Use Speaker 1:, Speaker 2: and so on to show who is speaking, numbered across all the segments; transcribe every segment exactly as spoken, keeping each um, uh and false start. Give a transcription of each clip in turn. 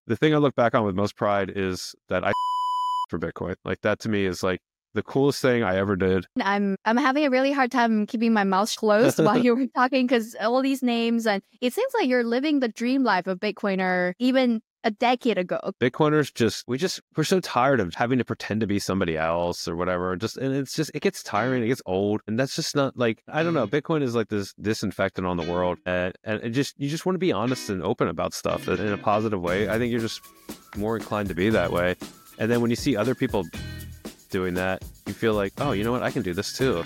Speaker 1: the thing I look back on with most pride is that I for Bitcoin. Like that to me is like the coolest thing I ever did.
Speaker 2: I'm I'm having a really hard time keeping my mouth closed while you were talking because all these names, and it seems like you're living the dream life of Bitcoiner even a decade ago.
Speaker 1: Bitcoiners just, we just, we're so tired of having to pretend to be somebody else or whatever. Just, and it's just, it gets tiring, it gets old. And that's just not like, I don't know, Bitcoin is like this disinfectant on the world. And, and it just, you just want to be honest and open about stuff in a positive way. I think you're just more inclined to be that way. And then when you see other people doing that, you feel like, oh, you know what, I can do this too.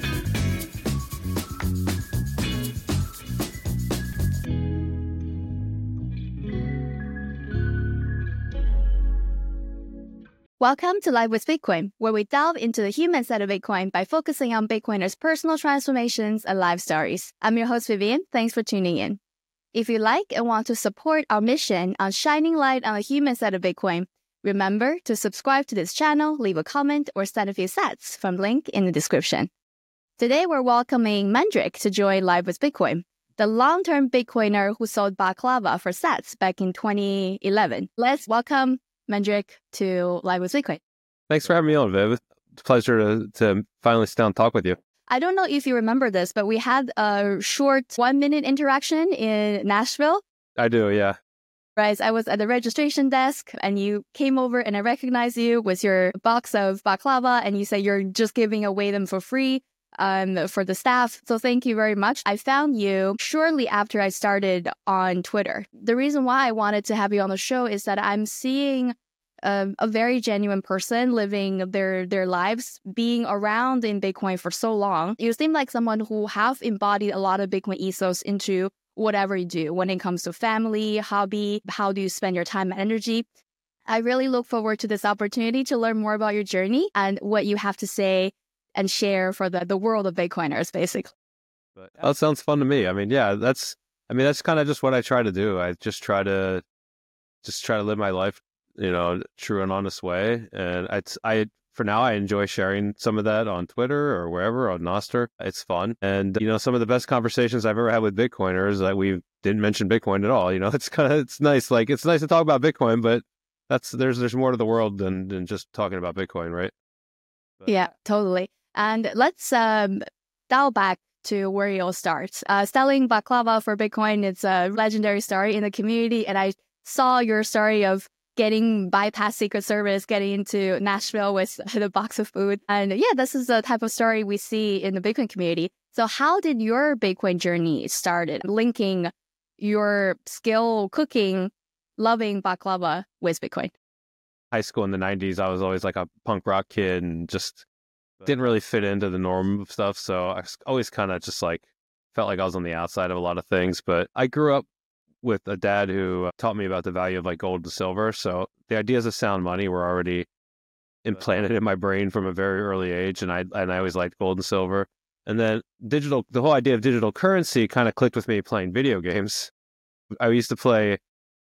Speaker 2: Welcome to Live with Bitcoin, where we delve into the human side of Bitcoin by focusing on Bitcoiners' personal transformations and life stories. I'm your host, Vivian. Thanks for tuning in. If you like and want to support our mission on shining light on the human side of Bitcoin, remember to subscribe to this channel, leave a comment, or send a few sats from the link in the description. Today, we're welcoming Mendrik to join Live with Bitcoin, the long-term Bitcoiner who sold baklava for sats back in twenty eleven. Let's welcome Mendrik to Live with Bitcoin.
Speaker 1: Thanks for having me on, Viv. It's a pleasure to, to finally sit down and talk with you.
Speaker 2: I don't know if you remember this, but we had a short one-minute interaction in Nashville.
Speaker 1: I do, yeah.
Speaker 2: Right, I was at the registration desk and you came over and I recognized you with your box of baklava and you said you're just giving away them for free um, for the staff. So thank you very much. I found you shortly after I started on Twitter. The reason why I wanted to have you on the show is that I'm seeing um, a very genuine person living their, their lives, being around in Bitcoin for so long. You seem like someone who have embodied a lot of Bitcoin ethos into whatever you do when it comes to family, hobby, how do you spend your time and energy. I really look forward to this opportunity to learn more about your journey and what you have to say and share for the, the world of Bitcoiners, basically.
Speaker 1: But that sounds fun to me. I mean, yeah, that's, I mean, that's kind of just what I try to do. I just try to, just try to live my life, you know, true and honest way. And I, I, for now, I enjoy sharing some of that on Twitter or wherever, on Nostr. It's fun. And, you know, some of the best conversations I've ever had with Bitcoiners, that we didn't mention Bitcoin at all. You know, it's kind of, it's nice. Like, it's nice to talk about Bitcoin, but that's, there's, there's more to the world than, than just talking about Bitcoin, right?
Speaker 2: But yeah, totally. And let's um, dial back to where it all starts. Uh, selling baklava for Bitcoin, it's a legendary story in the community. And I saw your story of getting bypass Secret Service, getting into Nashville with the box of food. And yeah, this is the type of story we see in the Bitcoin community. So how did your Bitcoin journey started, linking your skill cooking, loving baklava with Bitcoin?
Speaker 1: High school in the nineties, I was always like a punk rock kid and just didn't really fit into the norm of stuff. So I always kind of just like felt like I was on the outside of a lot of things. But I grew up with a dad who taught me about the value of like gold and silver. So the ideas of sound money were already implanted in my brain from a very early age. And I, and I always liked gold and silver. And then digital, the whole idea of digital currency kind of clicked with me playing video games. I used to play,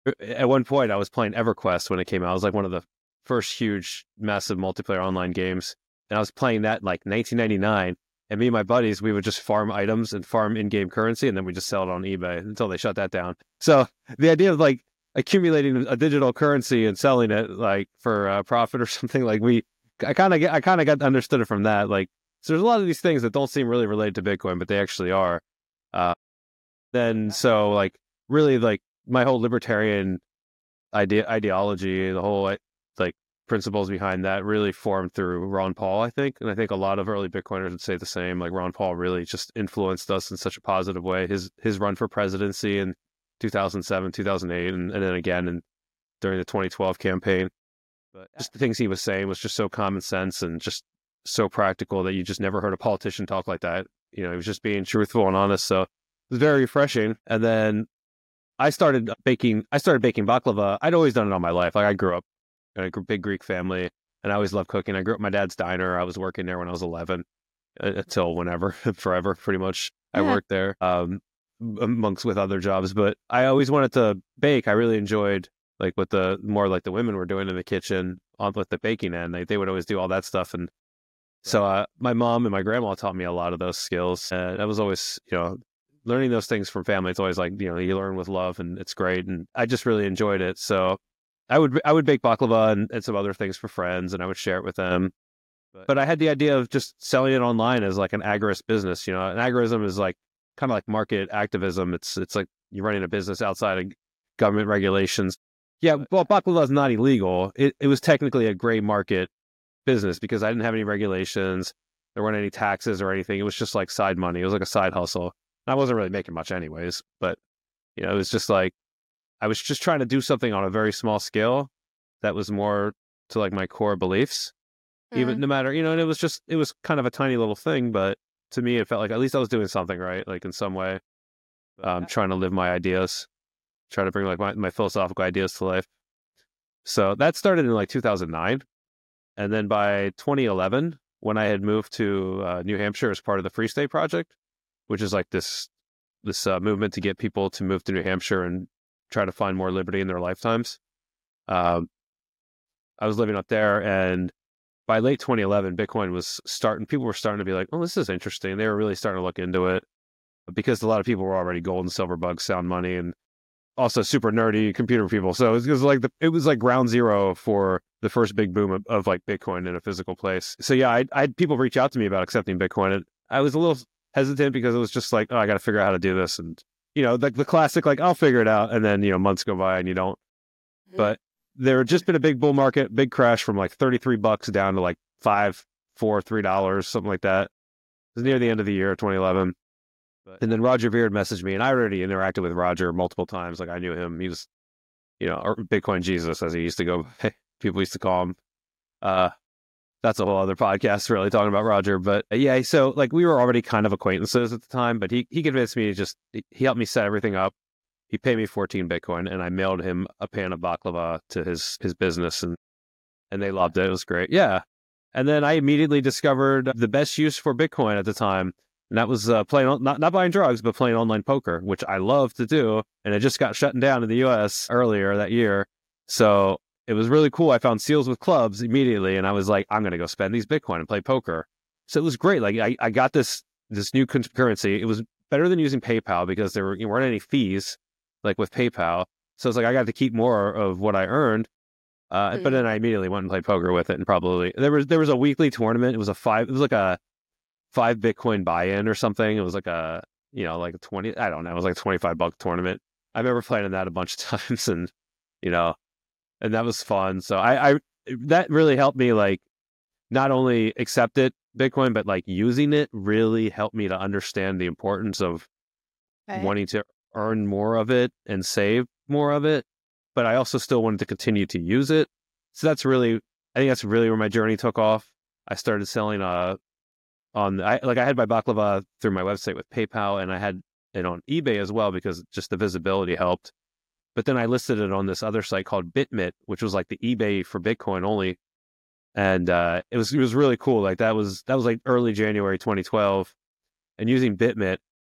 Speaker 1: at one point I was playing EverQuest when it came out. It was like one of the first huge, massive multiplayer online games. And I was playing that in like nineteen ninety-nine. And me and my buddies, we would just farm items and farm in-game currency, and then we just sell it on eBay until they shut that down. So the idea of like accumulating a digital currency and selling it like for uh, profit or something, like we, I kind of get, I kind of got understood it from that. Like, so there's a lot of these things that don't seem really related to Bitcoin, but they actually are. Uh, then so like really like my whole libertarian idea ideology, the whole like principles behind that really formed through Ron Paul, I think. And I think a lot of early Bitcoiners would say the same. Like Ron Paul really just influenced us in such a positive way. His his run for presidency in two thousand seven, two thousand eight, and, and then again in, during the twenty twelve campaign. But just the things he was saying was just so common sense and just so practical that you just never heard a politician talk like that. You know, he was just being truthful and honest. So it was very refreshing. And then I started baking, I started baking baklava. I'd always done it all my life. Like I grew up in a big Greek family, and I always loved cooking. I grew up in my dad's diner. I was working there when I was eleven, uh, until whenever, forever, pretty much. Yeah. I worked there, um, amongst with other jobs, but I always wanted to bake. I really enjoyed like what the more like the women were doing in the kitchen on with the baking end. Like they would always do all that stuff, and so uh, my mom and my grandma taught me a lot of those skills. And I was always, you know, learning those things from family. It's always like, you know, you learn with love, and it's great. And I just really enjoyed it. So I would I would bake baklava and, and some other things for friends, and I would share it with them. But, but I had the idea of just selling it online as like an agorist business. You know, an agorism is like kind of like market activism. It's it's like you're running a business outside of government regulations. Yeah, well, baklava is not illegal. It it was technically a gray market business because I didn't have any regulations. There weren't any taxes or anything. It was just like side money. It was like a side hustle. And I wasn't really making much anyways, but you know, it was just like I was just trying to do something on a very small scale that was more to like my core beliefs. Mm-hmm. Even no matter, you know, and it was just it was kind of a tiny little thing, but to me it felt like at least I was doing something right, like in some way. Um, trying to live my ideas, trying to bring like my, my philosophical ideas to life. So that started in like two thousand nine. And then by twenty eleven, when I had moved to uh, New Hampshire as part of the Free State Project, which is like this this uh, movement to get people to move to New Hampshire and try to find more liberty in their lifetimes. Um, I was living up there, and by late twenty eleven, Bitcoin was starting, people were starting to be like, oh, this is interesting. They were really starting to look into it because a lot of people were already gold and silver bugs, sound money, and also super nerdy computer people. So it was like the, it was like ground zero for the first big boom of, of like Bitcoin in a physical place. So yeah, I, I had people reach out to me about accepting Bitcoin, and I was a little hesitant because it was just like, oh, I got to figure out how to do this. And, you know, like the classic, like, I'll figure it out. And then, you know, months go by and you don't. Mm-hmm. But there had just been a big bull market, big crash from like thirty-three bucks down to like five, four, three dollars, something like that. It was near the end of the year, twenty eleven. But, and then Roger Beard messaged me, and I already interacted with Roger multiple times. Like I knew him. He was, you know, or Bitcoin Jesus, as he used to go, people used to call him. Uh, that's a whole other podcast, really, talking about Roger. But uh, yeah, so like we were already kind of acquaintances at the time, but he, he convinced me to just, he helped me set everything up. He paid me fourteen Bitcoin, and I mailed him a pan of baklava to his his business, and and they loved it. It was great. Yeah. And then I immediately discovered the best use for Bitcoin at the time. And that was uh, playing, not, not buying drugs, but playing online poker, which I love to do. And it just got shut down in the U S earlier that year. So it was really cool. I found Seals with Clubs immediately. And I was like, I'm going to go spend these Bitcoin and play poker. So it was great. Like I, I got this this new currency. It was better than using PayPal because there, were, there weren't any fees like with PayPal. So it's like I got to keep more of what I earned. Uh, mm-hmm. But then I immediately went and played poker with it, and probably there was there was a weekly tournament. It was a five. It was like a five Bitcoin buy-in or something. It was like a you know like a twenty. I don't know. It was like a twenty-five buck tournament. I remember playing in that a bunch of times, and you know, and that was fun. So I, I that really helped me like not only accept it Bitcoin, but like using it really helped me to understand the importance of okay. wanting to earn more of it and save more of it. But I also still wanted to continue to use it. So that's really, I think that's really where my journey took off. I started selling uh, on, I, like I had my baklava through my website with PayPal, and I had it on eBay as well because just the visibility helped. But then I listed it on this other site called BitMit, which was like the eBay for Bitcoin only. And uh, it was it was really cool. Like that was that was like early January twenty twelve, and using BitMit,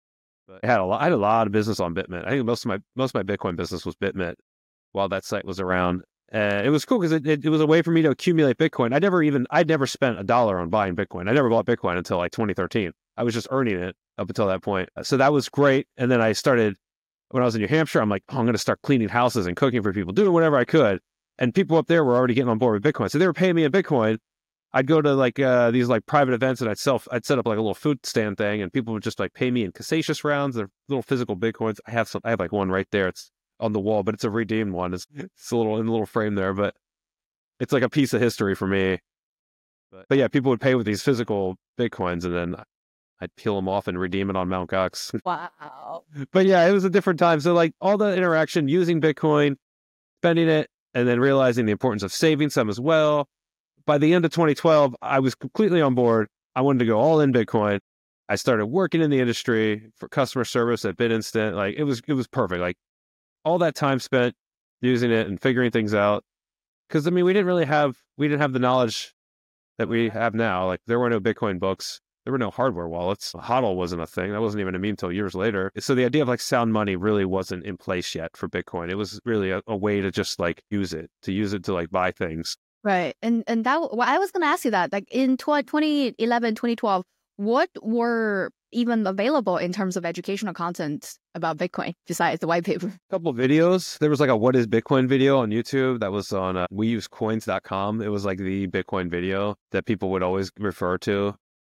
Speaker 1: I had a lot. I had a lot of business on BitMit. I think most of my most of my Bitcoin business was BitMit while that site was around. And it was cool because it, it, it was a way for me to accumulate Bitcoin. I never even I'd never spent a dollar on buying Bitcoin. I never bought Bitcoin until like twenty thirteen. I was just earning it up until that point. So that was great. And then I started when I was in New Hampshire. I'm like, oh, I'm going to start cleaning houses and cooking for people, doing whatever I could. And people up there were already getting on board with Bitcoin. So they were paying me in Bitcoin. I'd go to like uh, these like private events, and I'd self, I'd set up like a little food stand thing, and people would just like pay me in Casacious rounds. They're little physical Bitcoins. I have some, I have like one right there. It's on the wall, but it's a redeemed one. It's, it's a little in a little frame there, but it's like a piece of history for me. But, but yeah, people would pay with these physical Bitcoins, and then I'd peel them off and redeem it on Mount Gox.
Speaker 2: Wow.
Speaker 1: But yeah, it was a different time. So like all the interaction using Bitcoin, spending it, and then realizing the importance of saving some as well. By the end of twenty twelve, I was completely on board. I wanted to go all in Bitcoin. I started working in the industry for customer service at BitInstant. Like it was, it was perfect. Like all that time spent using it and figuring things out. Because I mean, we didn't really have, we didn't have the knowledge that we have now. Like there were no Bitcoin books. There were no hardware wallets. HODL wasn't a thing. That wasn't even a meme until years later. So the idea of like sound money really wasn't in place yet for Bitcoin. It was really a, a way to just like use it, to use it to like buy things.
Speaker 2: Right. And and that, well, I was going to ask you that, like in twenty eleven, twenty twelve, what were even available in terms of educational content about Bitcoin besides the white paper?
Speaker 1: A couple of videos. There was like a What is Bitcoin video on YouTube that was on uh, we use coins dot com. It was like the Bitcoin video that people would always refer to.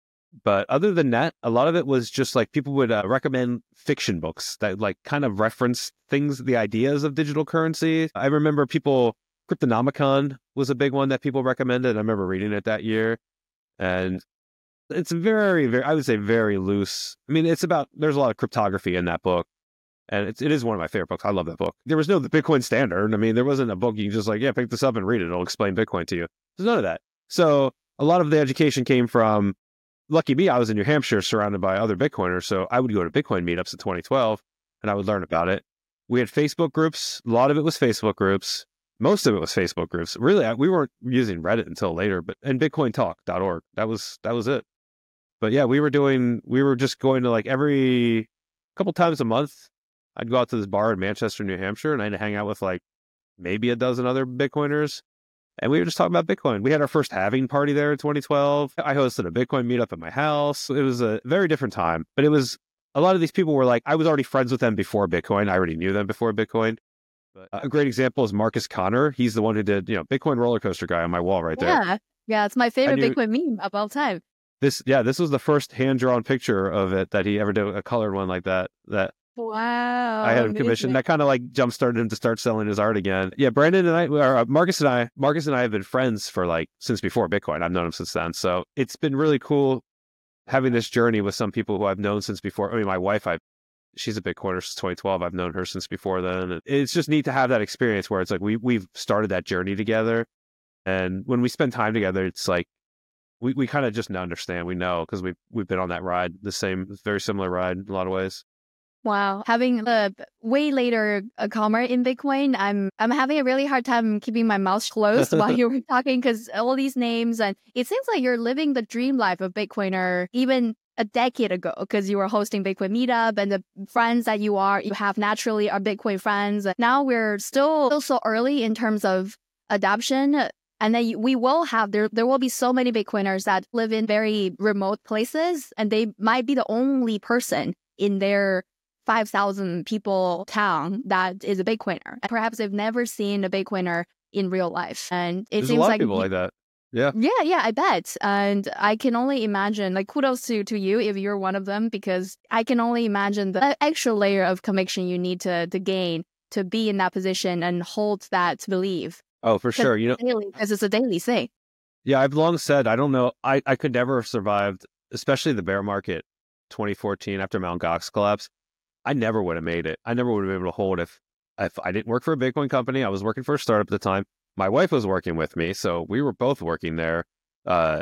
Speaker 1: But other than that, a lot of it was just like people would uh, recommend fiction books that like kind of reference things, the ideas of digital currency. I remember people, Cryptonomicon was a big one that people recommended. I remember reading it that year. And it's very, very, I would say very loose. I mean, it's about, there's a lot of cryptography in that book. And it's, it is one of my favorite books. I love that book. There was no the Bitcoin standard. I mean, there wasn't a book you can just like, yeah, pick this up and read it. It'll explain Bitcoin to you. There's none of that. So a lot of the education came from, lucky me, I was in New Hampshire surrounded by other Bitcoiners. So I would go to Bitcoin meetups in twenty twelve and I would learn about it. We had Facebook groups. A lot of it was Facebook groups. Most of it was Facebook groups. Really, we weren't using Reddit until later, but and bitcoin talk dot org. That was, that was it. But yeah, we were doing, we were just going to like every couple times a month. I'd go out to this bar in Manchester, New Hampshire, and I'd hang out with like maybe a dozen other Bitcoiners. And we were just talking about Bitcoin. We had our first halving party there in twenty twelve. I hosted a Bitcoin meetup at my house. It was a very different time, but it was, a lot of these people were like, I was already friends with them before Bitcoin. I already knew them before Bitcoin. But a great example is Marcus Connor. He's the one who did, you know, Bitcoin roller coaster guy on my wall right there.
Speaker 2: Yeah. Yeah. It's my favorite
Speaker 1: knew,
Speaker 2: Bitcoin meme of all time.
Speaker 1: This, yeah, this was the first hand-drawn picture of it that he ever did, a colored one like that, that
Speaker 2: wow,
Speaker 1: I had him commissioned. That kind of like jump-started him to start selling his art again. Yeah, Brandon and I, or uh, Marcus and I, Marcus and I have been friends for like, since before Bitcoin. I've known him since then. So it's been really cool having this journey with some people who I've known since before. I mean, my wife, I she's a Bitcoiner since twenty twelve. I've known her since before then. It's just neat to have that experience where it's like we, we've started that journey together. And when we spend time together, it's like we, we kind of just understand. We know because we've, we've been on that ride, the same, very similar ride in a lot of ways.
Speaker 2: Wow. Having a way later a calmer in Bitcoin, I'm I'm having a really hard time keeping my mouth closed while you were talking because all these names, and it seems like you're living the dream life of Bitcoiner even a decade ago because you were hosting Bitcoin meetup and the friends that you are, you have naturally are Bitcoin friends. Now we're still, still so early in terms of adoption. And then we will have, there there will be so many Bitcoiners that live in very remote places and they might be the only person in their five thousand people town that is a Bitcoiner. And perhaps they've never seen a Bitcoiner in real life. And it
Speaker 1: There's
Speaker 2: seems
Speaker 1: a lot
Speaker 2: like
Speaker 1: of people like that. Yeah.
Speaker 2: Yeah, yeah, I bet. And I can only imagine, like, kudos to, to you if you're one of them, because I can only imagine the extra layer of conviction you need to, to gain to be in that position and hold that belief.
Speaker 1: Oh, for sure. You know,
Speaker 2: daily, because it's a daily thing.
Speaker 1: Yeah, I've long said, I don't know, I, I could never have survived, especially the bear market twenty fourteen after Mt. Gox collapse. I never would have made it. I never would have been able to hold if, if I didn't work for a Bitcoin company. I was working for a startup at the time. My wife was working with me, so we were both working there. Uh,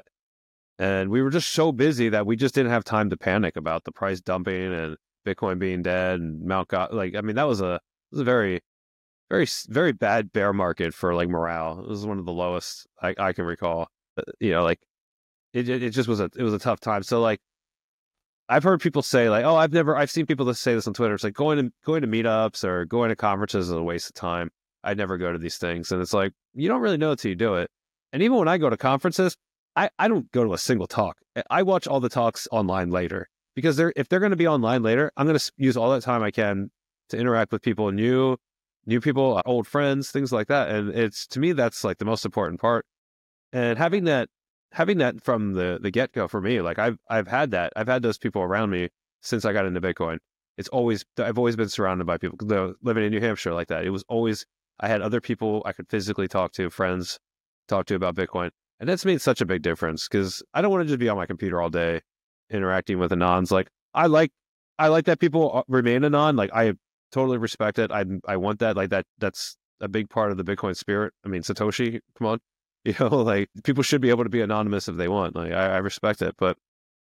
Speaker 1: and we were just so busy that we just didn't have time to panic about the price dumping and Bitcoin being dead and Mount Gox. Like, I mean, that was a, it was a very, very, very bad bear market for like morale. It was one of the lowest I, I can recall. Uh, you know, like it, it just was a, it was a tough time. So like, I've heard people say like, oh, I've never, I've seen people that say this on Twitter. It's like going to, going to meetups or going to conferences is a waste of time. I'd never go to these things. And it's like, you don't really know until you do it. And even when I go to conferences, I, I don't go to a single talk. I watch all the talks online later because they're, if they're going to be online later, I'm going to use all that time I can to interact with people, new, new people, old friends, things like that. And it's, to me, that's like the most important part. And having that, having that from the, the get go for me, like I've, I've had that, I've had those people around me since I got into Bitcoin. It's always, I've always been surrounded by people living in New Hampshire like that. It was always, I had other people I could physically talk to, friends, talk to about Bitcoin. And that's made such a big difference because I don't want to just be on my computer all day interacting with anons. Like I like, I like that people remain anon. Like I totally respect it. I I want that. Like that, that's a big part of the Bitcoin spirit. I mean, Satoshi, come on, you know, like people should be able to be anonymous if they want. Like I, I respect it. But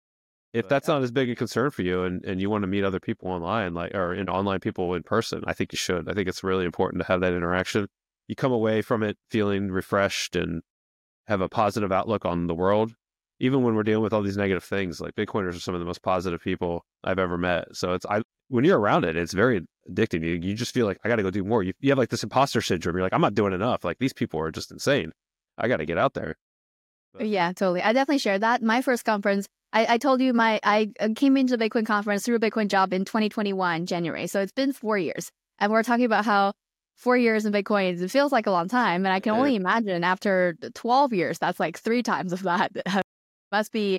Speaker 1: if that's not as big a concern for you and, and you want to meet other people online, like, or in online people in person, I think you should. I think it's really important to have that interaction. You come away from it feeling refreshed and have a positive outlook on the world. Even when we're dealing with all these negative things, like Bitcoiners are some of the most positive people I've ever met. So it's, I, when you're around it, it's very addicting. You, you just feel like, I got to go do more. You, you have like this imposter syndrome. You're like, I'm not doing enough. Like these people are just insane. I got to get out there.
Speaker 2: But yeah, totally. I definitely share that. My first conference, I, I told you my I came into the Bitcoin conference through a Bitcoin job in twenty twenty-one, January. So it's been four years. And we're talking about how four years in Bitcoin, it feels like a long time. And I can only imagine after twelve years, that's like three times of that. Must be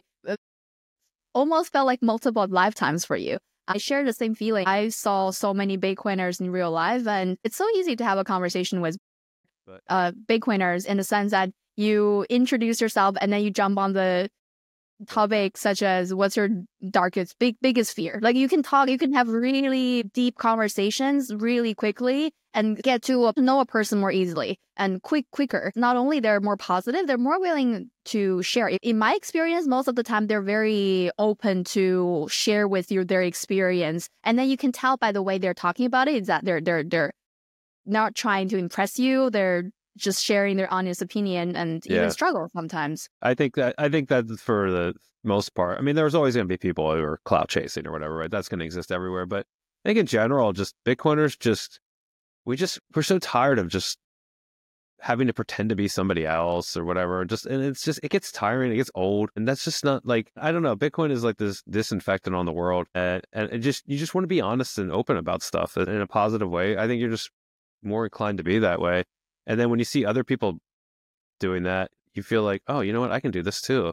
Speaker 2: almost felt like multiple lifetimes for you. I share the same feeling. I saw so many Bitcoiners in real life, and it's so easy to have a conversation with uh, Bitcoiners in the sense that you introduce yourself and then you jump on the topic such as what's your darkest, big, biggest fear. Like you can talk, you can have really deep conversations really quickly and get to know a person more easily and quick, quicker. Not only they're more positive, they're more willing to share. In my experience, most of the time, they're very open to share with you their experience. And then you can tell by the way they're talking about it is that they're, they're, they're not trying to impress you. They're just sharing their honest opinion and
Speaker 1: Yeah.
Speaker 2: even struggle sometimes.
Speaker 1: I think that I think that for the most part, I mean, there's always going to be people who are clout chasing or whatever, right? That's going to exist everywhere. But I think in general, just Bitcoiners, just we just we're so tired of just having to pretend to be somebody else or whatever. Just and it's just it gets tiring, it gets old, and that's just not like I don't know. Bitcoin is like this disinfectant on the world, and and it just you just want to be honest and open about stuff in a positive way. I think you're just more inclined to be that way. And then when you see other people doing that, you feel like, oh, you know what? I can do this too.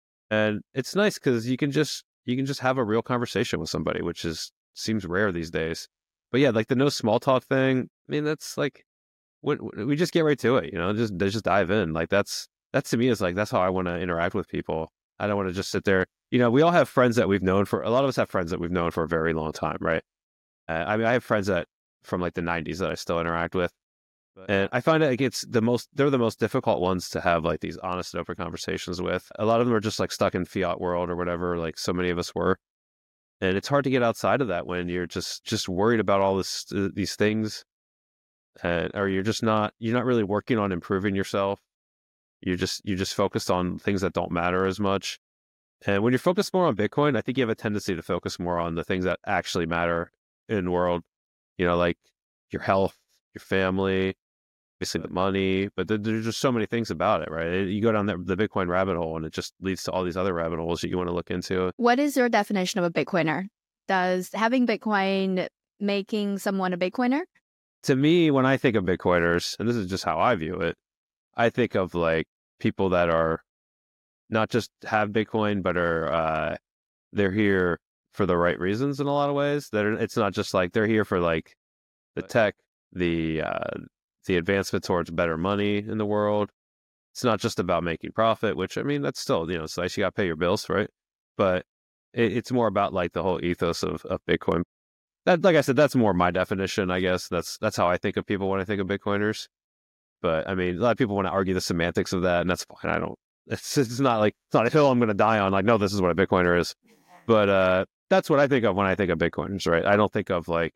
Speaker 1: And it's nice because you can just you can just have a real conversation with somebody, which is seems rare these days. But yeah, like the no small talk thing. I mean, that's like what we just get right to it, you know, just just dive in. Like that's that's to me is like that's how I want to interact with people. I don't want to just sit there. You know, we all have friends that we've known for a lot of us have friends that we've known for a very long time, right? Uh, I mean, I have friends that from like the nineties that I still interact with. And I find it like it's the most, they're the most difficult ones to have like these honest and open conversations with. A lot of them are just like stuck in fiat world or whatever, like so many of us were. And it's hard to get outside of that when you're just, just worried about all this, uh, these things. And, or you're just not, you're not really working on improving yourself. You're just, you're just focused on things that don't matter as much. And when you're focused more on Bitcoin, I think you have a tendency to focus more on the things that actually matter in the world, you know, like your health, your family, obviously the money, but there, there's just so many things about it, right? You go down the, the Bitcoin rabbit hole and it just leads to all these other rabbit holes that you want to look into.
Speaker 2: What is your definition of a Bitcoiner? Does having Bitcoin making someone a Bitcoiner?
Speaker 1: To me, when I think of Bitcoiners, and this is just how I view it, I think of like people that are not just have Bitcoin, but are uh, they're here for the right reasons in a lot of ways. That it's not just like they're here for like the tech, the uh, the advancement towards better money in the world. It's not just about making profit, which I mean, that's still, you know, it's nice. You got to pay your bills, right? But it, it's more about like the whole ethos of, of Bitcoin. That, like I said, that's more my definition, I guess. That's, that's how I think of people when I think of Bitcoiners. But I mean, a lot of people want to argue the semantics of that, and that's fine. I don't, it's, it's not like, it's not a hill I'm going to die on. Like, no, this is what a Bitcoiner is. But uh, that's what I think of when I think of Bitcoiners, right? I don't think of like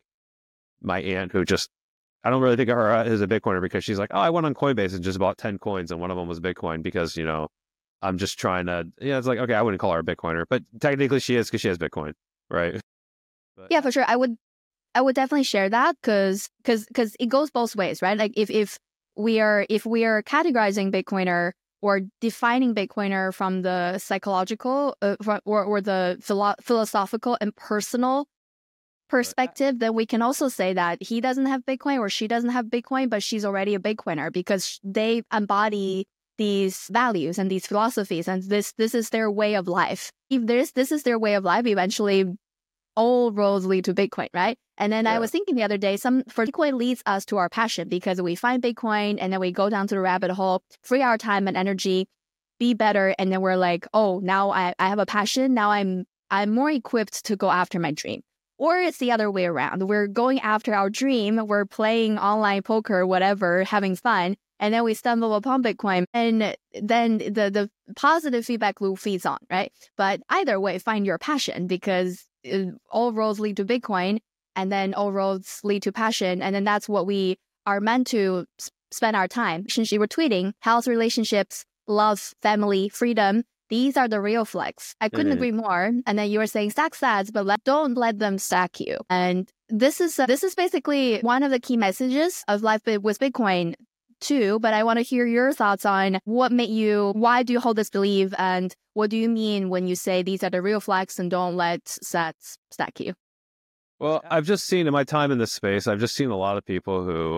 Speaker 1: my aunt who just, I don't really think of her as a Bitcoiner because she's like, oh, I went on Coinbase and just bought ten coins and one of them was Bitcoin because, you know, I'm just trying to, yeah, it's like, okay, I wouldn't call her a Bitcoiner, but technically she is because she has Bitcoin, right? But,
Speaker 2: yeah, for sure. I would, I would definitely share that because, because, because it goes both ways, right? Like if, if we are, if we are categorizing Bitcoiner or defining Bitcoiner from the psychological uh, or, or the philo- philosophical and personal perspective, then we can also say that he doesn't have Bitcoin or she doesn't have Bitcoin, but she's already a Bitcoiner because they embody these values and these philosophies, and this this is their way of life. If this this is their way of life, eventually all roads lead to Bitcoin, right? And then yeah. I was thinking the other day, some for Bitcoin leads us to our passion because we find Bitcoin and then we go down to the rabbit hole, free our time and energy, be better, and then we're like, oh, now I, I have a passion. Now I'm I'm more equipped to go after my dream. Or it's the other way around. We're going after our dream. We're playing online poker, whatever, having fun. And then we stumble upon Bitcoin. And then the, the positive feedback loop feeds on, right? But either way, find your passion because all roads lead to Bitcoin. And then all roads lead to passion. And then that's what we are meant to spend our time. Since you were tweeting, health, relationships, love, family, freedom. These are the real flex. I couldn't mm-hmm. agree more. And then you were saying stack sats, but let, don't let them stack you. And this is uh, this is basically one of the key messages of Life with Bitcoin too, but I want to hear your thoughts on what made you, why do you hold this belief, and what do you mean when you say these are the real flex and don't let sats stack you?
Speaker 1: Well, I've just seen in my time in this space, I've just seen a lot of people who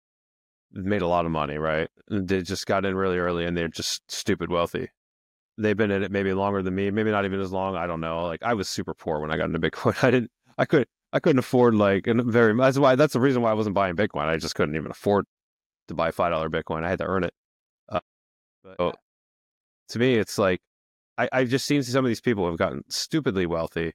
Speaker 1: made a lot of money, right? They just got in really early and they're just stupid wealthy. They've been in it maybe longer than me, maybe not even as long. I don't know. Like I was super poor when I got into Bitcoin. I didn't, I could, I couldn't afford like, and very, that's why, that's the reason why I wasn't buying Bitcoin. I just couldn't even afford to buy five dollar Bitcoin. I had to earn it. Uh, so to me, it's like, I, I've just seen some of these people who have gotten stupidly wealthy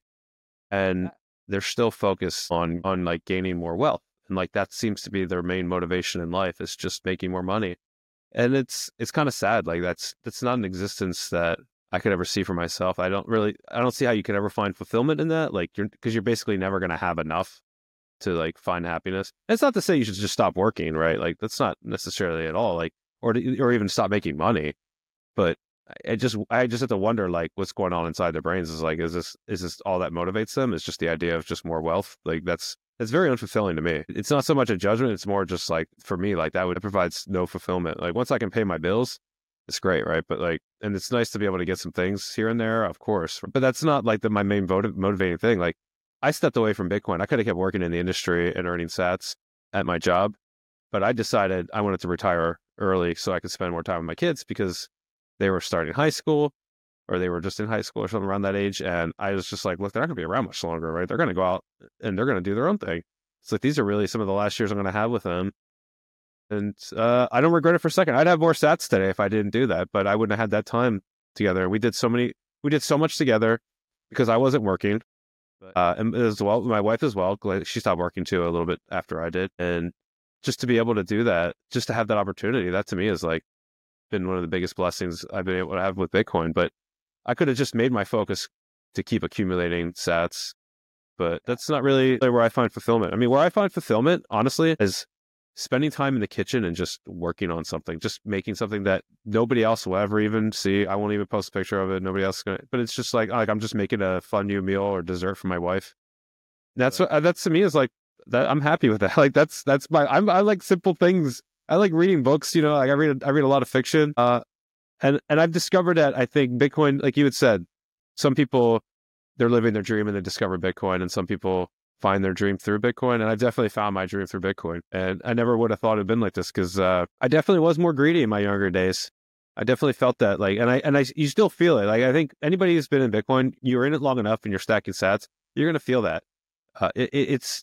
Speaker 1: and they're still focused on, on like gaining more wealth. And like, that seems to be their main motivation in life is just making more money. And it's, it's kind of sad. Like that's, that's not an existence that I could ever see for myself. I don't really, I don't see how you could ever find fulfillment in that. Like you're, cause you're basically never going to have enough to like find happiness. And it's not to say you should just stop working, right? Like that's not necessarily at all like, or, to, or even stop making money. But I just, I just have to wonder like what's going on inside their brains is like, is this, is this all that motivates them? It's just the idea of just more wealth. Like that's, it's very unfulfilling to me. It's not so much a judgment. It's more just like, for me, like that would, it provides no fulfillment. Like once I can pay my bills, it's great, right? But like, and it's nice to be able to get some things here and there, of course. But that's not like the, my main motiv- motivating thing. Like I stepped away from Bitcoin. I could have kept working in the industry and earning sats at my job, but I decided I wanted to retire early so I could spend more time with my kids because they were starting high school or they were just in high school or something around that age. And I was just like, look, they're not going to be around much longer, right? They're going to go out and they're going to do their own thing. It's like, these are really some of the last years I'm going to have with them. And uh, I don't regret it for a second. I'd have more sats today if I didn't do that, but I wouldn't have had that time together. We did so many, we did so much together because I wasn't working. Uh, and as well, my wife as well, she stopped working too a little bit after I did. And just to be able to do that, just to have that opportunity, that to me is like been one of the biggest blessings I've been able to have with Bitcoin. But I could have just made my focus to keep accumulating sats, but that's not really where I find fulfillment. I mean, where I find fulfillment, honestly, is spending time in the kitchen and just working on something, just making something that nobody else will ever even see. I won't even post a picture of it. Nobody else is going to, but it's just like, like I'm just making a fun new meal or dessert for my wife. And that's what, that's to me is like that. I'm happy with that. Like that's, that's my, I'm, I like simple things. I like reading books, you know, like I read, I read a lot of fiction. Uh, and, and I've discovered that I think Bitcoin, like you had said, some people, they're living their dream and they discover Bitcoin, and some people find their dream through Bitcoin. And I've definitely found my dream through Bitcoin. And I never would have thought it'd been like this because uh, I definitely was more greedy in my younger days. I definitely felt that, like, and I, and I, you still feel it. Like, I think anybody who's been in Bitcoin, you're in it long enough and you're stacking sats, you're going to feel that. Uh, it, it, it's,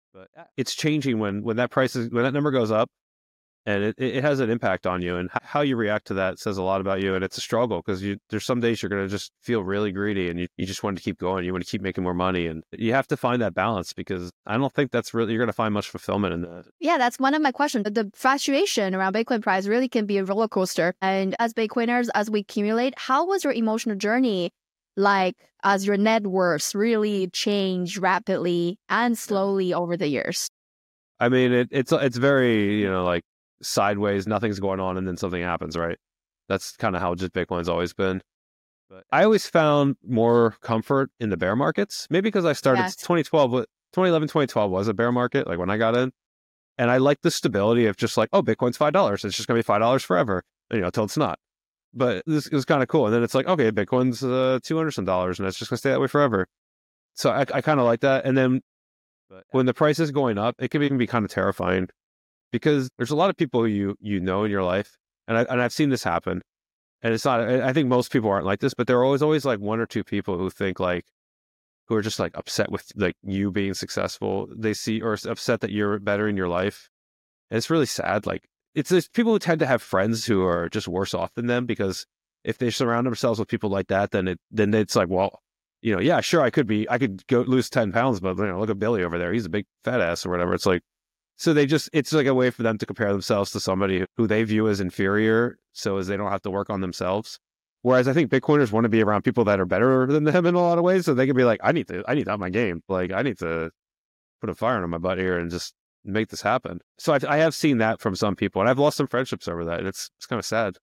Speaker 1: it's changing when, when that price is, when that number goes up. And it, it has an impact on you, and how you react to that says a lot about you. And it's a struggle because you, there's some days you're going to just feel really greedy and you, you just want to keep going. You want to keep making more money, and you have to find that balance because I don't think that's really, you're going to find much fulfillment in that.
Speaker 2: Yeah, that's one of my questions. The fluctuation around Bitcoin price really can be a roller coaster. And as Bitcoiners, as we accumulate, how was your emotional journey like as your net worth really changed rapidly and slowly over the years?
Speaker 1: I mean, it, it's, it's very, you know, like, sideways, nothing's going on, and then something happens, right? That's kind of how just Bitcoin's always been. But I always found more comfort in the bear markets, maybe because I started yes. twenty twelve, twenty eleven, twenty twelve was a bear market, like when I got in, and I liked the stability of just like, oh, Bitcoin's five dollars, it's just gonna be five dollars forever, you know, until it's not. But this is kind of cool, and then it's like, okay, Bitcoin's uh, two hundred some dollars, and it's just gonna stay that way forever. So I, I kind of like that. And then when the price is going up, it can even be kind of terrifying. Because there's a lot of people you you know in your life, and I and I've seen this happen, and it's not. I think most people aren't like this, but there are always always like one or two people who think like, who are just like upset with like you being successful. They see or upset that you're better in your life, and it's really sad. Like it's, it's people who tend to have friends who are just worse off than them because if they surround themselves with people like that, then it then it's like, well, you know, yeah, sure, I could be, I could go lose ten pounds, but you know, look at Billy over there, he's a big fat ass or whatever. It's like. So they just, it's like a way for them to compare themselves to somebody who they view as inferior so as they don't have to work on themselves. Whereas I think Bitcoiners want to be around people that are better than them in a lot of ways. So they can be like, I need to, I need to up my game. Like I need to put a fire under my butt here and just make this happen. So I, I have seen that from some people, and I've lost some friendships over that. And it's, it's kind of sad.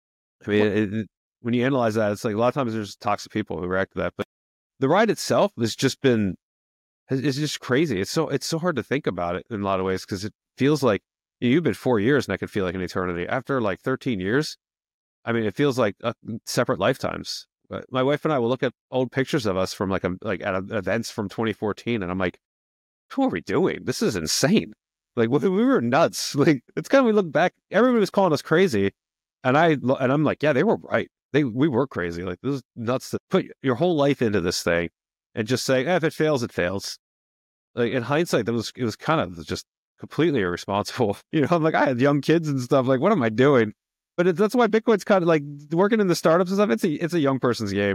Speaker 1: I mean, it, it, when you analyze that, it's like a lot of times there's toxic people who react to that, but the ride itself has just been, it's just crazy. It's so it's so hard to think about it in a lot of ways because it feels like you've been four years and that could feel like an eternity. After like thirteen years, I mean, it feels like uh, separate lifetimes. But my wife and I will look at old pictures of us from like a, like at a, events from twenty fourteen, and I'm like, what are we doing? This is insane. Like we we were nuts. Like it's kind of, we look back, everybody was calling us crazy, and I and I'm like, yeah, they were right. They we were crazy. Like this is nuts to put your whole life into this thing, and just say, eh, if it fails, it fails. Like in hindsight, that was it was kind of just completely irresponsible. You know, I'm like, I had young kids and stuff. Like, what am I doing? But it, that's why Bitcoin's kind of like working in the startups and stuff. It's a it's a young person's game.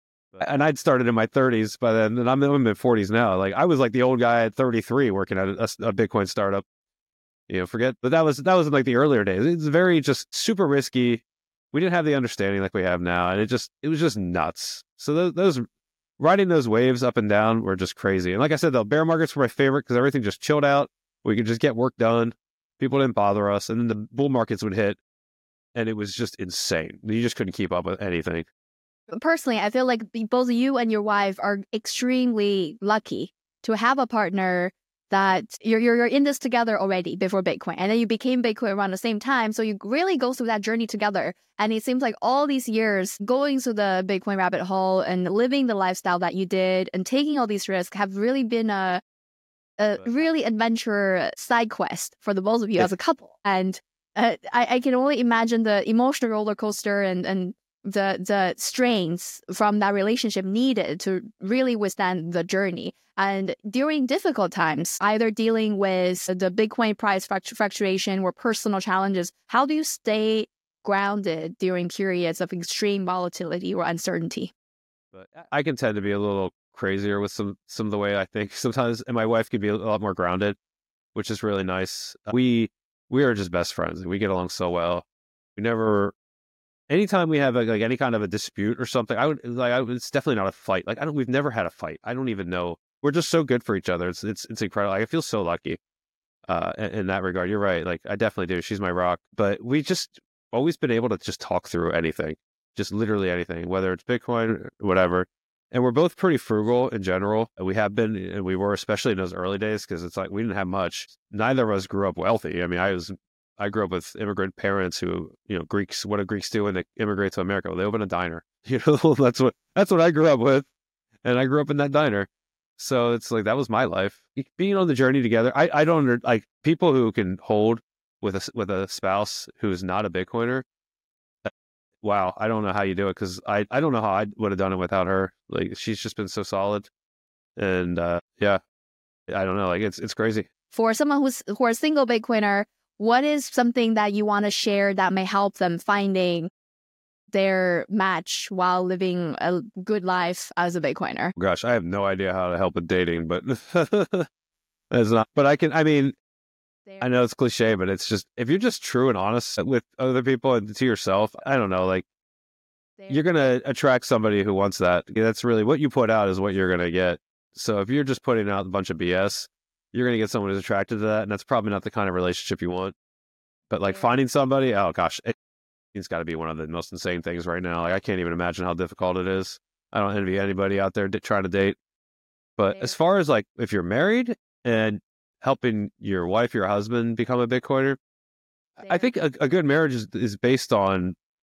Speaker 1: And I'd started in my thirties by then, and I'm in my forties now. Like I was like the old guy at thirty-three working at a, a Bitcoin startup. You know, forget, but that was that was in like the earlier days. It's very just super risky. We didn't have the understanding like we have now, and it just it was just nuts. So those, those riding those waves up and down were just crazy. And like I said, the bear markets were my favorite because everything just chilled out. We could just get work done. People didn't bother us, and then the bull markets would hit, and it was just insane. You just couldn't keep up with anything.
Speaker 2: Personally, I feel like both you and your wife are extremely lucky to have a partner that you're, you're you're in this together already before Bitcoin, and then you became Bitcoin around the same time. So you really go through that journey together. And it seems like all these years going through the Bitcoin rabbit hole and living the lifestyle that you did and taking all these risks have really been a a really adventure side quest for the both of you as a couple. And uh, I, I can only imagine the emotional roller coaster and and the the strains from that relationship needed to really withstand the journey. And during difficult times, either dealing with the Bitcoin price fluctu- fluctuation or personal challenges, how do you stay grounded during periods of extreme volatility or uncertainty?
Speaker 1: But I can tend to be a little crazier with some some of the way I think sometimes, and my wife could be a lot more grounded, which is really nice. We we are just best friends. We get along so well. We never. Anytime we have a, like any kind of a dispute or something, I would like. I, it's definitely not a fight. Like I don't. We've never had a fight. I don't even know. We're just so good for each other. It's it's it's incredible. Like, I feel so lucky, uh, in, in that regard. You're right. Like I definitely do. She's my rock. But we just always been able to just talk through anything, just literally anything, whether it's Bitcoin, or whatever. And we're both pretty frugal in general. We have been, and we were, especially in those early days, because it's like we didn't have much. Neither of us grew up wealthy. I mean, I was. I grew up with immigrant parents who, you know, Greeks, what do Greeks do when they immigrate to America? Well, they open a diner. You know, that's what, that's what I grew up with. And I grew up in that diner. So it's like, that was my life. Being on the journey together. I, I don't, like, people who can hold with a, with a spouse who's not a Bitcoiner. Wow. I don't know how you do it. Cause I, I don't know how I would have done it without her. Like, she's just been so solid. And, uh, yeah, I don't know. Like, it's, it's crazy.
Speaker 2: For someone who's, who are a single Bitcoiner, what is something that you want to share that may help them finding their match while living a good life as a Bitcoiner?
Speaker 1: Gosh, I have no idea how to help with dating, but it's not. But I can, I mean, there. I know it's cliche, but it's just, if you're just true and honest with other people and to yourself, I don't know, like, there. You're going to attract somebody who wants that. That's really what you put out is what you're going to get. So if you're just putting out a bunch of B S, you're going to get someone who's attracted to that, and that's probably not the kind of relationship you want. But like yeah. finding somebody, oh gosh, it, it's got to be one of the most insane things right now. Like I can't even imagine how difficult it is. I don't envy anybody out there trying to date. But yeah. as far as like if you're married and helping your wife, your husband become a Bitcoiner, yeah. I think a, a good marriage is, is based on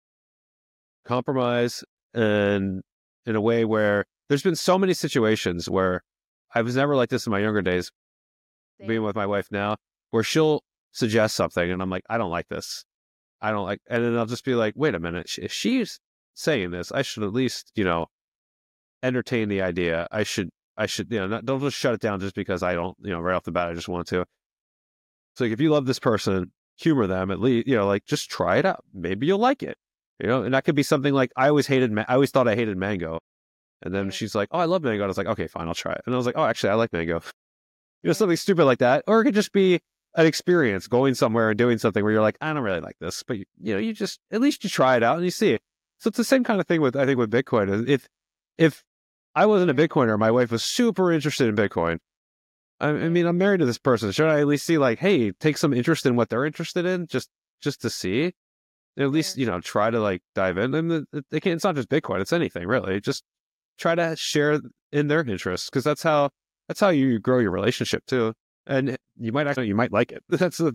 Speaker 1: compromise and in a way where there's been so many situations where I was never like this in my younger days. Being with my wife now, where she'll suggest something and I'm like, I don't like this. I don't like, and then I'll just be like, wait a minute. If she's saying this, I should at least, you know, entertain the idea. I should, I should, you know, not, don't just shut it down just because I don't, you know, right off the bat, I just want to. So like, if you love this person, humor them at least, you know, like just try it out. Maybe you'll like it, you know, and that could be something like, I always hated, ma- I always thought I hated mango. And then she's like, oh, I love mango. And I was like, okay, fine, I'll try it. And I was like, oh, actually, I like mango. You know, something stupid like that. Or it could just be an experience going somewhere and doing something where you're like, I don't really like this. But, you, you know, you just, at least you try it out and you see it. So it's the same kind of thing with, I think, with Bitcoin. If if I wasn't a Bitcoiner, my wife was super interested in Bitcoin. I, I mean, I'm married to this person. Should I at least see like, hey, take some interest in what they're interested in just just to see? And at least, you know, try to like dive in. And it, it, it it's not just Bitcoin. It's anything, really. Just try to share in their interests because that's how, That's how you grow your relationship too. And you might actually, you might like it. That's the thing.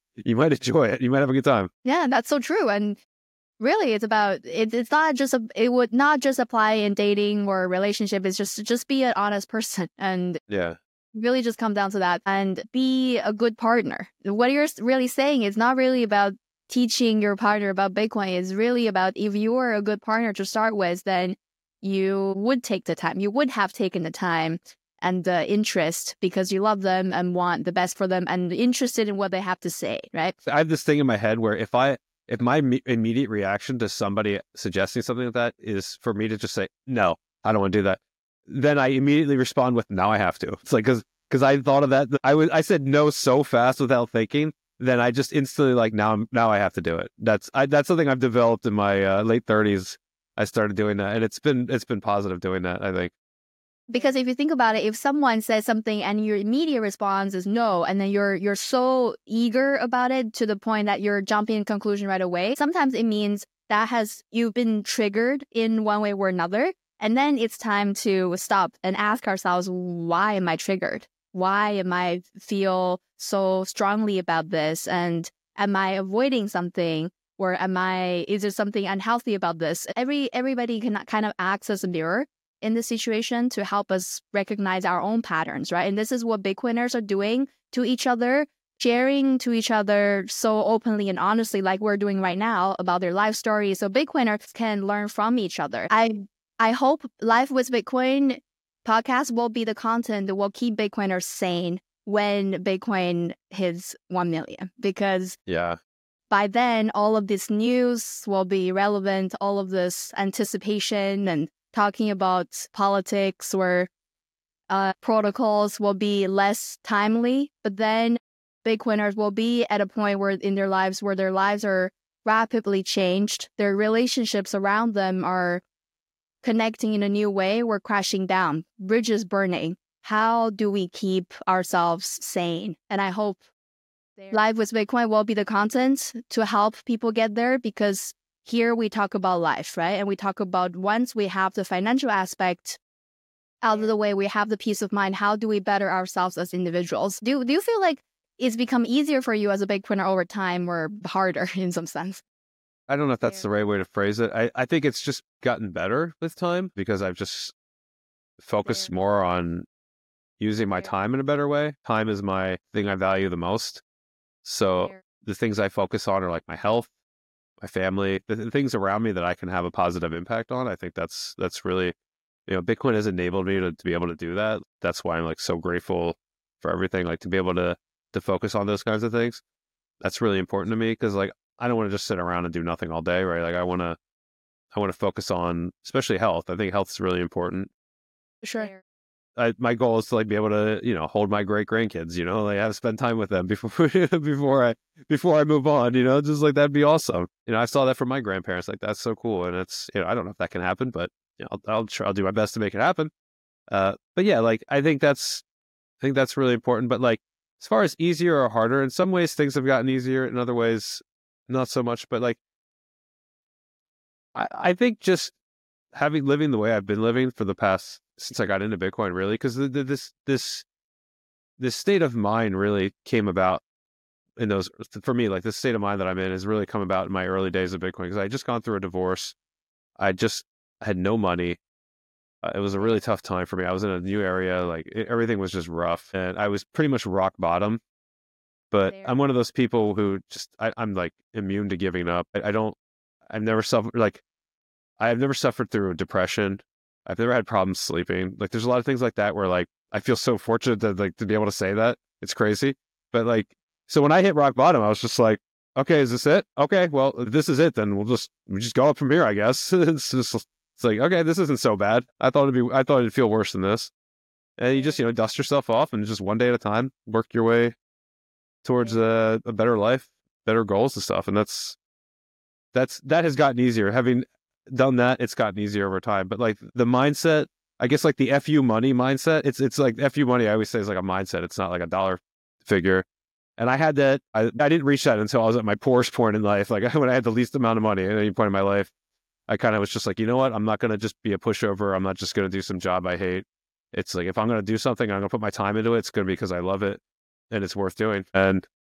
Speaker 1: you might enjoy it. You might have a good time.
Speaker 2: Yeah, that's so true. And really, it's about it, it's not just a, it would not just apply in dating or relationship. It's just just be an honest person and
Speaker 1: Yeah.
Speaker 2: really just come down to that and be a good partner. What you're really saying is not really about teaching your partner about Bitcoin. It's really about if you are a good partner to start with, then you would take the time. You would have taken the time and the interest because you love them and want the best for them and interested in what they have to say, right?
Speaker 1: I have this thing in my head where if I if my me- immediate reaction to somebody suggesting something like that is for me to just say, no, I don't want to do that, then I immediately respond with, now I have to. It's like, because because I thought of that. I was I said no so fast without thinking. Then I just instantly like, now I'm now I have to do it. That's I, that's something I've developed in my uh, late thirties. I started doing that, and it's been it's been positive doing that, I think.
Speaker 2: Because if you think about it, if someone says something and your immediate response is no, and then you're you're so eager about it to the point that you're jumping in conclusion right away, sometimes it means that has you've been triggered in one way or another. And then it's time to stop and ask ourselves, why am I triggered? Why am I feel so strongly about this? And am I avoiding something? Or am I, is there something unhealthy about this? Every Everybody can kind of act as a mirror in this situation to help us recognize our own patterns, right? And this is what Bitcoiners are doing to each other, sharing to each other so openly and honestly, like we're doing right now about their life stories. So Bitcoiners can learn from each other. I I hope Life with Bitcoin podcast will be the content that will keep Bitcoiners sane when Bitcoin hits one million, because
Speaker 1: yeah.
Speaker 2: by then, all of this news will be relevant, all of this anticipation and talking about politics or uh, protocols will be less timely. But then Bitcoiners will be at a point where in their lives where their lives are rapidly changed. Their relationships around them are connecting in a new way. We're crashing down, bridges burning. How do we keep ourselves sane? And I hope Live with Bitcoin will be the content to help people get there, because here we talk about life, right? And we talk about once we have the financial aspect out of the way, we have the peace of mind. How do we better ourselves as individuals? Do, do you feel like it's become easier for you as a Bitcoiner over time or harder in some sense?
Speaker 1: I don't know if that's the right way to phrase it. I, I think it's just gotten better with time because I've just focused more on using my time in a better way. Time is my thing I value the most. So the things I focus on are like my health, my family, the, the things around me that I can have a positive impact on. I think that's that's really, you know, Bitcoin has enabled me to, to be able to do that. That's why I'm like so grateful for everything, like to be able to to focus on those kinds of things. That's really important to me because like I don't want to just sit around and do nothing all day, right? Like I want to I want to focus on especially health. I think health is really important.
Speaker 2: Sure.
Speaker 1: I, my goal is to like be able to, you know, hold my great grandkids, you know, like have spend time with them before before I before I move on, you know, just like that'd be awesome. You know, I saw that from my grandparents, like that's so cool, and it's, you know, I don't know if that can happen, but you know, I'll I'll, try, I'll do my best to make it happen. Uh, but yeah, like I think that's I think that's really important. But like as far as easier or harder, in some ways things have gotten easier, in other ways not so much. But like I I think just having living the way I've been living for the past since I got into Bitcoin, really, because this this this state of mind really came about in those, for me, like this state of mind that I'm in has really come about in my early days of Bitcoin, because I had just gone through a divorce. I just had no money. Uh, it was a really tough time for me. I was in a new area, like it, everything was just rough, and I was pretty much rock bottom. But I'm one of those people who just I, I'm like immune to giving up. I, I don't. I've never suffered like I've never suffered through depression. I've never had problems sleeping. Like there's a lot of things like that where like I feel so fortunate to like to be able to say that. It's crazy. But like so when I hit rock bottom, I was just like, okay, is this it? Okay, well, if this is it, then we'll just we just go up from here, I guess. it's just it's like, okay, this isn't so bad. I thought it'd be I thought it'd feel worse than this. And you just, you know, dust yourself off and just one day at a time, work your way towards a, a better life, better goals and stuff. And that's that's that has gotten easier. Having done that, it's gotten easier over time. But like the mindset, I guess like the F U money mindset, it's it's like F U money, I always say, is like a mindset. It's not like a dollar figure. And I had that, I, I didn't reach that until I was at my poorest point in life. Like when I had the least amount of money at any point in my life, I kind of was just like, you know what? I'm not going to just be a pushover. I'm not just going to do some job I hate. It's like, if I'm going to do something, I'm going to put my time into it. It's going to be because I love it and it's worth doing. And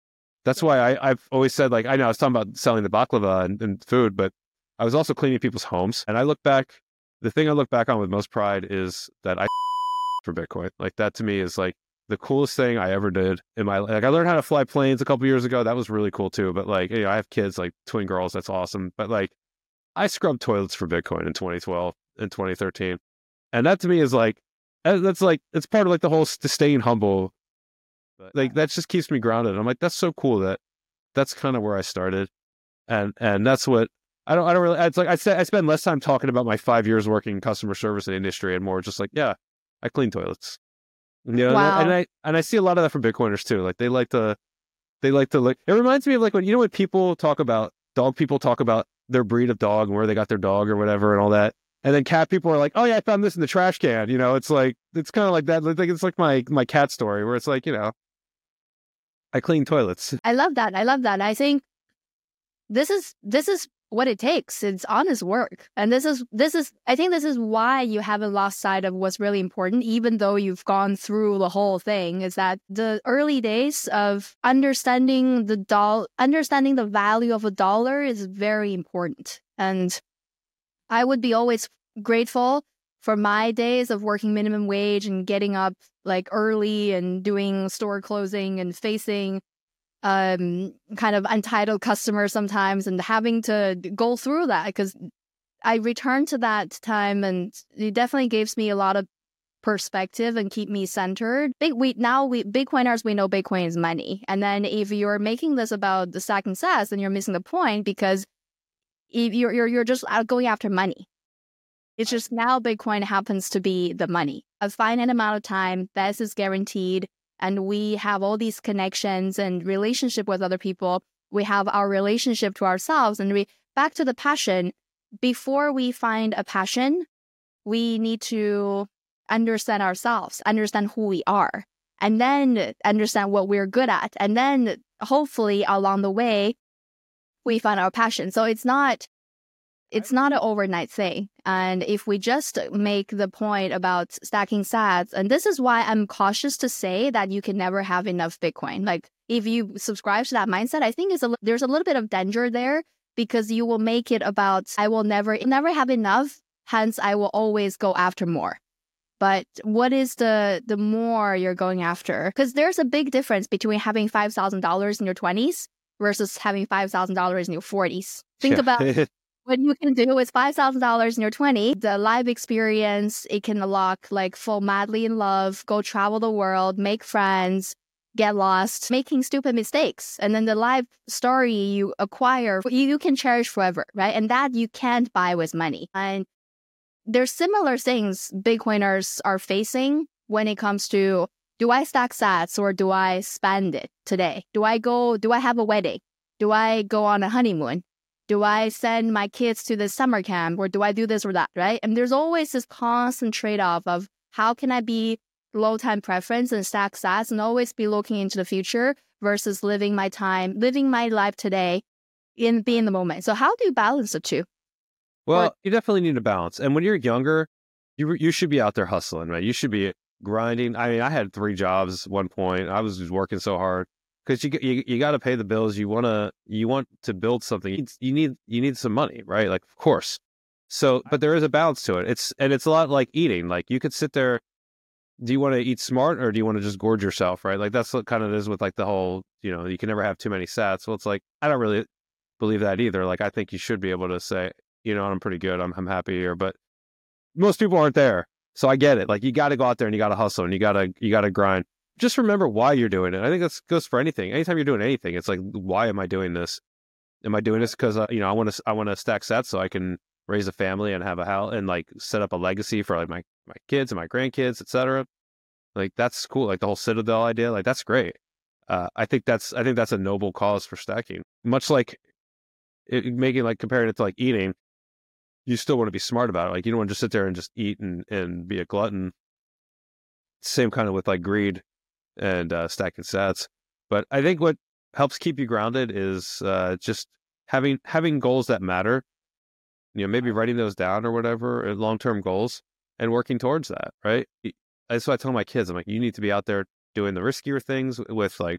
Speaker 1: That's why I, I've always said, like, I know I was talking about selling the baklava and, and food, but I was also cleaning people's homes. And I look back, the thing I look back on with most pride is that I for Bitcoin. Like, that to me is like the coolest thing I ever did in my, like, I learned how to fly planes a couple years ago. That was really cool too. But like, you know, I have kids, like twin girls. That's awesome. But like, I scrubbed toilets for Bitcoin in twenty twelve and twenty thirteen. And that to me is like, that's like, it's part of like the whole staying humble. Like, that just keeps me grounded. I'm like, that's so cool that that's kind of where I started. And, and that's what, I don't, I don't really, it's like, I said, I spend less time talking about my five years working in customer service and industry and more just like, yeah, I clean toilets. You know,
Speaker 2: Wow.
Speaker 1: and I, and I see a lot of that from Bitcoiners too. Like, they like to, they like to like, it reminds me of like when, you know, when people talk about, dog people talk about their breed of dog and where they got their dog or whatever and all that. And then cat people are like, oh yeah, I found this in the trash can. You know, it's like, it's kind of like that. Like, it's like my, my cat story where it's like, you know, I clean toilets.
Speaker 2: I love that. I love that. I think this is this is what it takes. It's honest work. And this is this is I think this is why you haven't lost sight of what's really important, even though you've gone through the whole thing, is that the early days of understanding the doll understanding the value of a dollar is very important. And I would be always grateful for my days of working minimum wage and getting up like early and doing store closing and facing um, kind of untitled customers sometimes and having to go through that, because I returned to that time and it definitely gives me a lot of perspective and keep me centered. Big we now we Bitcoiners, we know Bitcoin is money. And then if you're making this about the stacking sats, then you're missing the point, because if you're you're you're just out going after money. It's just now Bitcoin happens to be the money. A finite amount of time, this is guaranteed, and we have all these connections and relationship with other people. We have our relationship to ourselves, and we back to the passion. Before we find a passion, we need to understand ourselves, understand who we are, and then understand what we're good at. And then hopefully along the way, we find our passion. So it's not It's not an overnight thing. And if we just make the point about stacking sats, and this is why I'm cautious to say that you can never have enough Bitcoin. Like, if you subscribe to that mindset, I think it's a, there's a little bit of danger there, because you will make it about, I will never, never have enough, hence I will always go after more. But what is the the more you're going after? Because there's a big difference between having five thousand dollars in your twenties versus having five thousand dollars in your forties. Think
Speaker 1: Yeah.
Speaker 2: about what you can do with five thousand dollars in your twenties, the live experience. It can unlock like fall madly in love, go travel the world, make friends, get lost, making stupid mistakes. And then the life story you acquire, you, you can cherish forever, right? And that you can't buy with money. And there's similar things Bitcoiners are facing when it comes to, do I stack sats or do I spend it today? Do I go, do I have a wedding? Do I go on a honeymoon? Do I send my kids to the summer camp, or do I do this or that, right? And there's always this constant trade-off of how can I be low time preference and stack sats and always be looking into the future versus living my time, living my life today in be in the moment. So how do you balance the two?
Speaker 1: Well,
Speaker 2: Or-
Speaker 1: you definitely need a balance. And when you're younger, you you should be out there hustling, right? You should be grinding. I mean, I had three jobs at one point. I was just working so hard because you you, you got to pay the bills. You want to you want to build something. You, you need you need some money, right? Like, of course. So, but there is a balance to it. It's and it's a lot like eating. Like, you could sit there. Do you want to eat smart, or do you want to just gorge yourself, right? Like, that's what kind of is with like the whole, you know, you can never have too many sats. Well, it's like, I don't really believe that either. Like, I think you should be able to say, you know, I'm pretty good. I'm I'm happy here, but most people aren't there. So I get it. Like, you got to go out there and you got to hustle and you got to you got to grind. Just remember why you're doing it. I think that goes for anything. Anytime you're doing anything, it's like, why am I doing this? Am I doing this because uh, you know I want to I want to stack sats so I can raise a family and have a house and like set up a legacy for like my my kids and my grandkids, et cetera. Like, that's cool. Like the whole Citadel idea, like that's great. Uh, I think that's I think that's a noble cause for stacking. Much like it, making like comparing it to like eating, you still want to be smart about it. Like, you don't want to just sit there and just eat and, and be a glutton. Same kind of with like greed and uh, stacking sats. But I think what helps keep you grounded is uh, just having having goals that matter. You know, maybe writing those down or whatever, or long-term goals, and working towards that, right? That's what I tell my kids. I'm like, you need to be out there doing the riskier things with like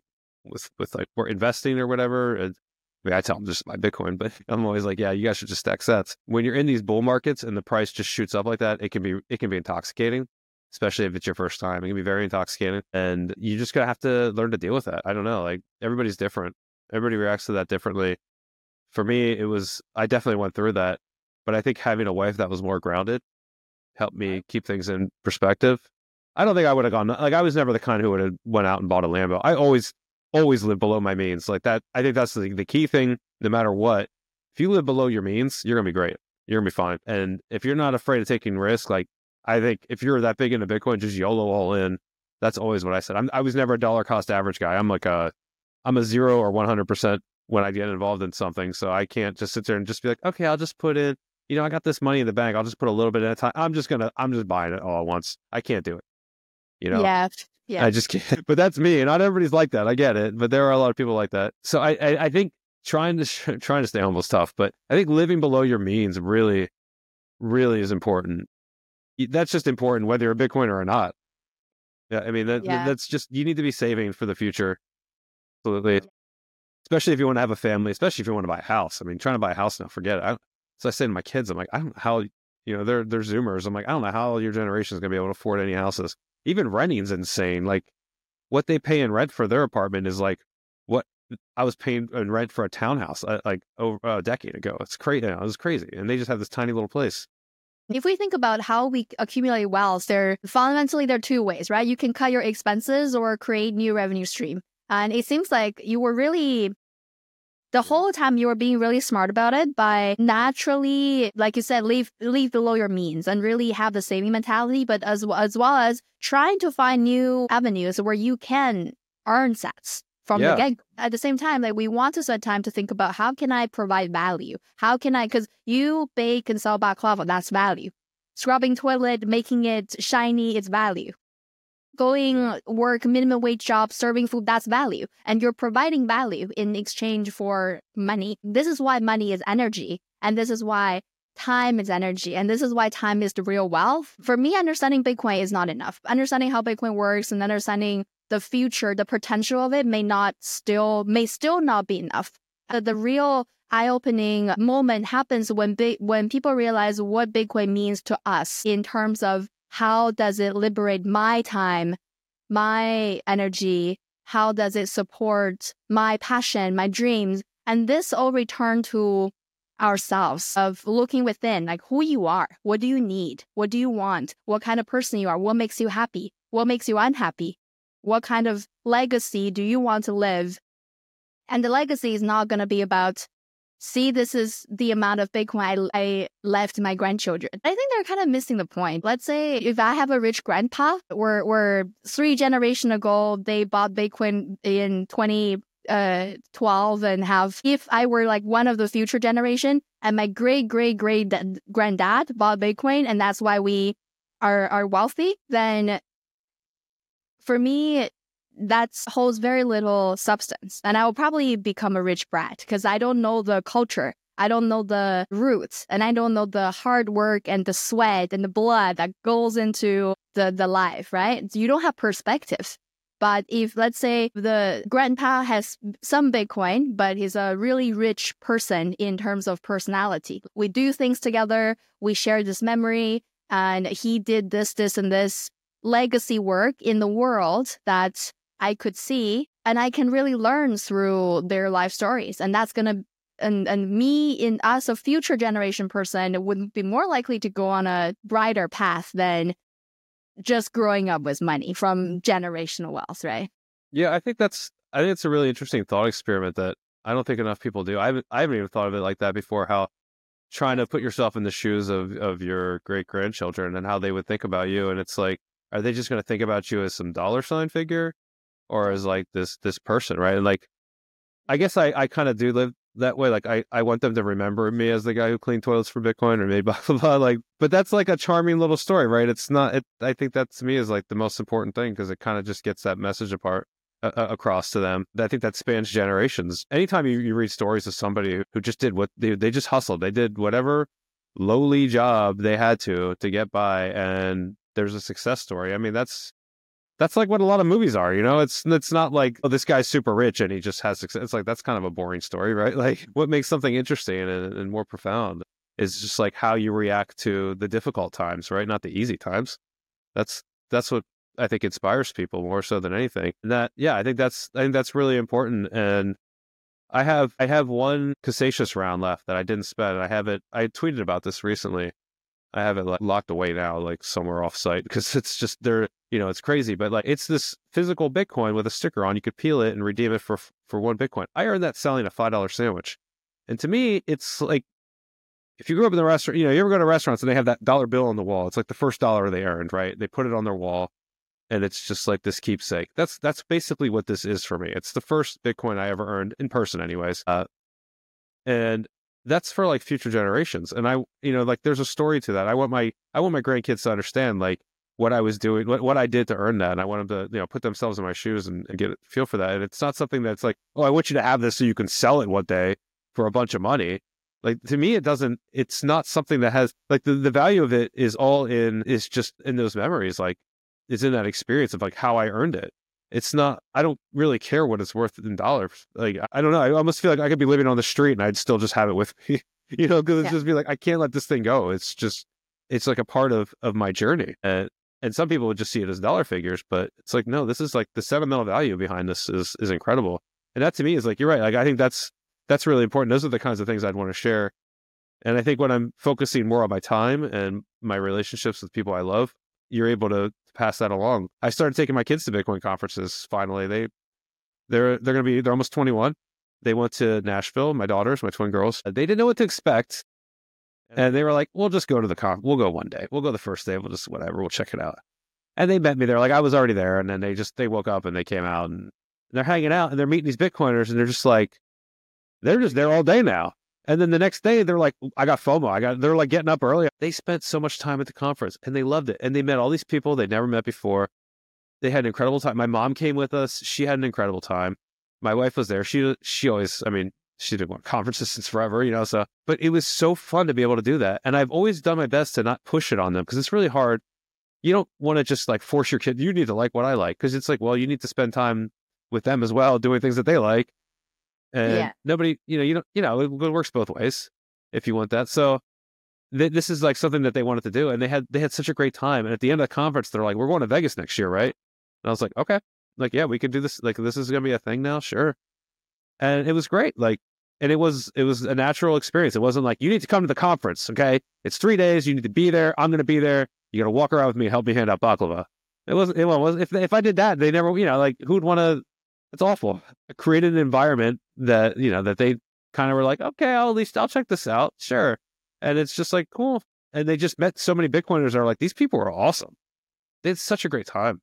Speaker 1: with with like we're investing or whatever. And, I mean, I tell them just buy Bitcoin, but I'm always like, yeah, you guys should just stack sats. When you're in these bull markets and the price just shoots up like that, it can be it can be intoxicating, especially if it's your first time. It can be very intoxicating, and you just gotta have to learn to deal with that. I don't know, like everybody's different. Everybody reacts to that differently. For me, it was I definitely went through that, but I think having a wife that was more grounded helped me keep things in perspective. I don't think I would have gone like I was never the kind who would have went out and bought a Lambo. I always always live below my means. Like that, I think that's the, the key thing, no matter what. If you live below your means, you're going to be great. You're going to be fine. And if you're not afraid of taking risk, like I think if you're that big into Bitcoin, just YOLO all in. That's always what I said. I'm, I was never a dollar cost average guy. I'm like a, I'm a zero or one hundred percent when I get involved in something. So I can't just sit there and just be like, okay, I'll just put in, you know, I got this money in the bank. I'll just put a little bit at a time. I'm just going to, I'm just buying it all at once. I can't do it. You know?
Speaker 2: Yeah. Yeah.
Speaker 1: I just can't. But that's me. And not everybody's like that. I get it. But there are a lot of people like that. So I, I, I think trying to trying to stay humble is tough. But I think living below your means really, really is important. That's just important, whether you're a Bitcoiner or not. Yeah, I mean that
Speaker 2: Yeah.
Speaker 1: that's just you need to be saving for the future. Absolutely. Especially if you want to have a family. Especially if you want to buy a house. I mean, trying to buy a house now, forget it. I, so I say to my kids, I'm like, I don't know how you know they're they're Zoomers. I'm like, I don't know how your generation is going to be able to afford any houses. Even renting's insane. Like what they pay in rent for their apartment is like what I was paying in rent for a townhouse uh, like over a decade ago. It's crazy. It was crazy. And they just have this tiny little place.
Speaker 2: If we think about how we accumulate wealth, there fundamentally there are two ways, right? You can cut your expenses or create new revenue stream. And it seems like you were really the whole time you were being really smart about it by naturally, like you said, leave leave below your means and really have the saving mentality, but as as well as trying to find new avenues where you can earn sats from
Speaker 1: Yeah.
Speaker 2: the get. At the same time, like we want to set time to think about how can I provide value? How can I? Because you bake and sell baklava, that's value. Scrubbing toilet, making it shiny, it's value. Going work minimum wage job, serving food, that's value. And you're providing value in exchange for money. This is why money is energy. And this is why time is energy. And this is why time is the real wealth. For me, understanding Bitcoin is not enough. Understanding how Bitcoin works and understanding the future, the potential of it may not still, may still not be enough. Uh, the real eye-opening moment happens when big, when people realize what Bitcoin means to us in terms of how does it liberate my time, my energy? How does it support my passion, my dreams? And this all return to ourselves of looking within, like who you are, what do you need, what do you want, what kind of person you are, what makes you happy, what makes you unhappy, what kind of legacy do you want to live? And the legacy is not going to be about, see, this is the amount of Bitcoin I, I left my grandchildren. I think they're kind of missing the point. Let's say if I have a rich grandpa, where, where three generations ago, they bought Bitcoin in twenty twelve and have, if I were like one of the future generation and my great, great, great granddad bought Bitcoin and that's why we are, are wealthy, then for me, that holds very little substance. And I will probably become a rich brat because I don't know the culture. I don't know the roots. And I don't know the hard work and the sweat and the blood that goes into the, the life, right? You don't have perspective. But if, let's say, the grandpa has some Bitcoin, but he's a really rich person in terms of personality. We do things together. We share this memory. And he did this, this, and this legacy work in the world that I could see, and I can really learn through their life stories. And that's going to, and, and me in as a future generation person would be more likely to go on a brighter path than just growing up with money from generational wealth, right?
Speaker 1: Yeah, I think that's, I think it's a really interesting thought experiment that I don't think enough people do. I haven't, I haven't even thought of it like that before, how trying to put yourself in the shoes of, of your great grandchildren and how they would think about you. And it's like, are they just going to think about you as some dollar sign figure or as like this, this person, right? And like, I guess I, I kind of do live that way. Like I, I want them to remember me as the guy who cleaned toilets for Bitcoin or made blah, blah, blah. Like, but that's like a charming little story, right? It's not, it, I think that to me is like the most important thing because it kind of just gets that message apart uh, across to them. I think that spans generations. Anytime you, you read stories of somebody who, who just did what they, they just hustled, they did whatever lowly job they had to, to get by. And there's a success story. I mean, that's, that's like what a lot of movies are, you know? It's it's not like, oh, this guy's super rich and he just has success. It's like, that's kind of a boring story, right? Like, what makes something interesting and, and more profound is just like how you react to the difficult times, right? Not the easy times. That's that's what I think inspires people more so than anything. And that, yeah, I think that's I think that's really important. And I have I have one Cassatius round left that I didn't spend. I have it. I tweeted about this recently. I have it like locked away now, like somewhere off site, because it's just there. You know, it's crazy, but like it's this physical Bitcoin with a sticker on. You could peel it and redeem it for for one Bitcoin. I earned that selling a five dollar sandwich, and to me, it's like if you grew up in the restaurant, you know, you ever go to restaurants and they have that dollar bill on the wall. It's like the first dollar they earned, right? They put it on their wall, and it's just like this keepsake. That's that's basically what this is for me. It's the first Bitcoin I ever earned in person, anyways. Uh, and that's for like future generations. And I, you know, like there's a story to that. I want my, I want my grandkids to understand like what I was doing, what, what I did to earn that. And I want them to, you know, put themselves in my shoes and, and get a feel for that. And it's not something that's like, oh, I want you to have this so you can sell it one day for a bunch of money. Like to me, it doesn't, it's not something that has like the, the value of it is all in, is just in those memories. Like it's in that experience of like how I earned it. It's not, I don't really care what it's worth in dollars. Like, I don't know. I almost feel like I could be living on the street and I'd still just have it with me, you know, because it's
Speaker 2: Yeah.
Speaker 1: just be like, I can't let this thing go. It's just, it's like a part of, of my journey. And, and some people would just see it as dollar figures, but it's like, no, this is like the sentimental value behind this is, is incredible. And that to me is like, you're right. Like, I think that's, that's really important. Those are the kinds of things I'd want to share. And I think when I'm focusing more on my time and my relationships with people I love, you're able to pass that along. I started taking my kids to Bitcoin conferences. Finally, they they're they're gonna be they're almost twenty-one. They went to Nashville. My daughters, my twin girls, they didn't know what to expect, and they were like, "We'll just go to the con. We'll go one day. We'll go the first day. We'll just whatever. We'll check it out." And they met me there. Like I was already there, and then they just they woke up and they came out and they're hanging out and they're meeting these Bitcoiners and they're just like they're just there all day now. And then the next day, they're like, I got FOMO. I got, they're like getting up early. They spent so much time at the conference and they loved it. And they met all these people they'd never met before. They had an incredible time. My mom came with us. She had an incredible time. My wife was there. She, she always, I mean, she didn't want conferences since forever, you know, so, but it was so fun to be able to do that. And I've always done my best to not push it on them because it's really hard. You don't want to just like force your kid. You need to like what I like. Cause it's like, well, you need to spend time with them as well, doing things that they like. And
Speaker 2: Yeah.
Speaker 1: nobody, you know, you don't, you know, it, it works both ways if you want that. So th- this is like something that they wanted to do, and they had they had such a great time. And at the end of the conference, they're like, "We're going to Vegas next year, right?" And I was like, "Okay, like yeah, we can do this. Like this is gonna be a thing now, sure." And it was great. Like, and it was it was a natural experience. It wasn't like you need to come to the conference. Okay, it's three days. You need to be there. I'm gonna be there. You gotta walk around with me and help me hand out baklava. It wasn't. It was if if I did that, they never, you know, like who'd want to. It's awful. I created an environment that, you know, that they kind of were like, okay, I'll at least I'll check this out. Sure. And it's just like, cool. And they just met so many Bitcoiners that are like, these people are awesome. They had such a great time.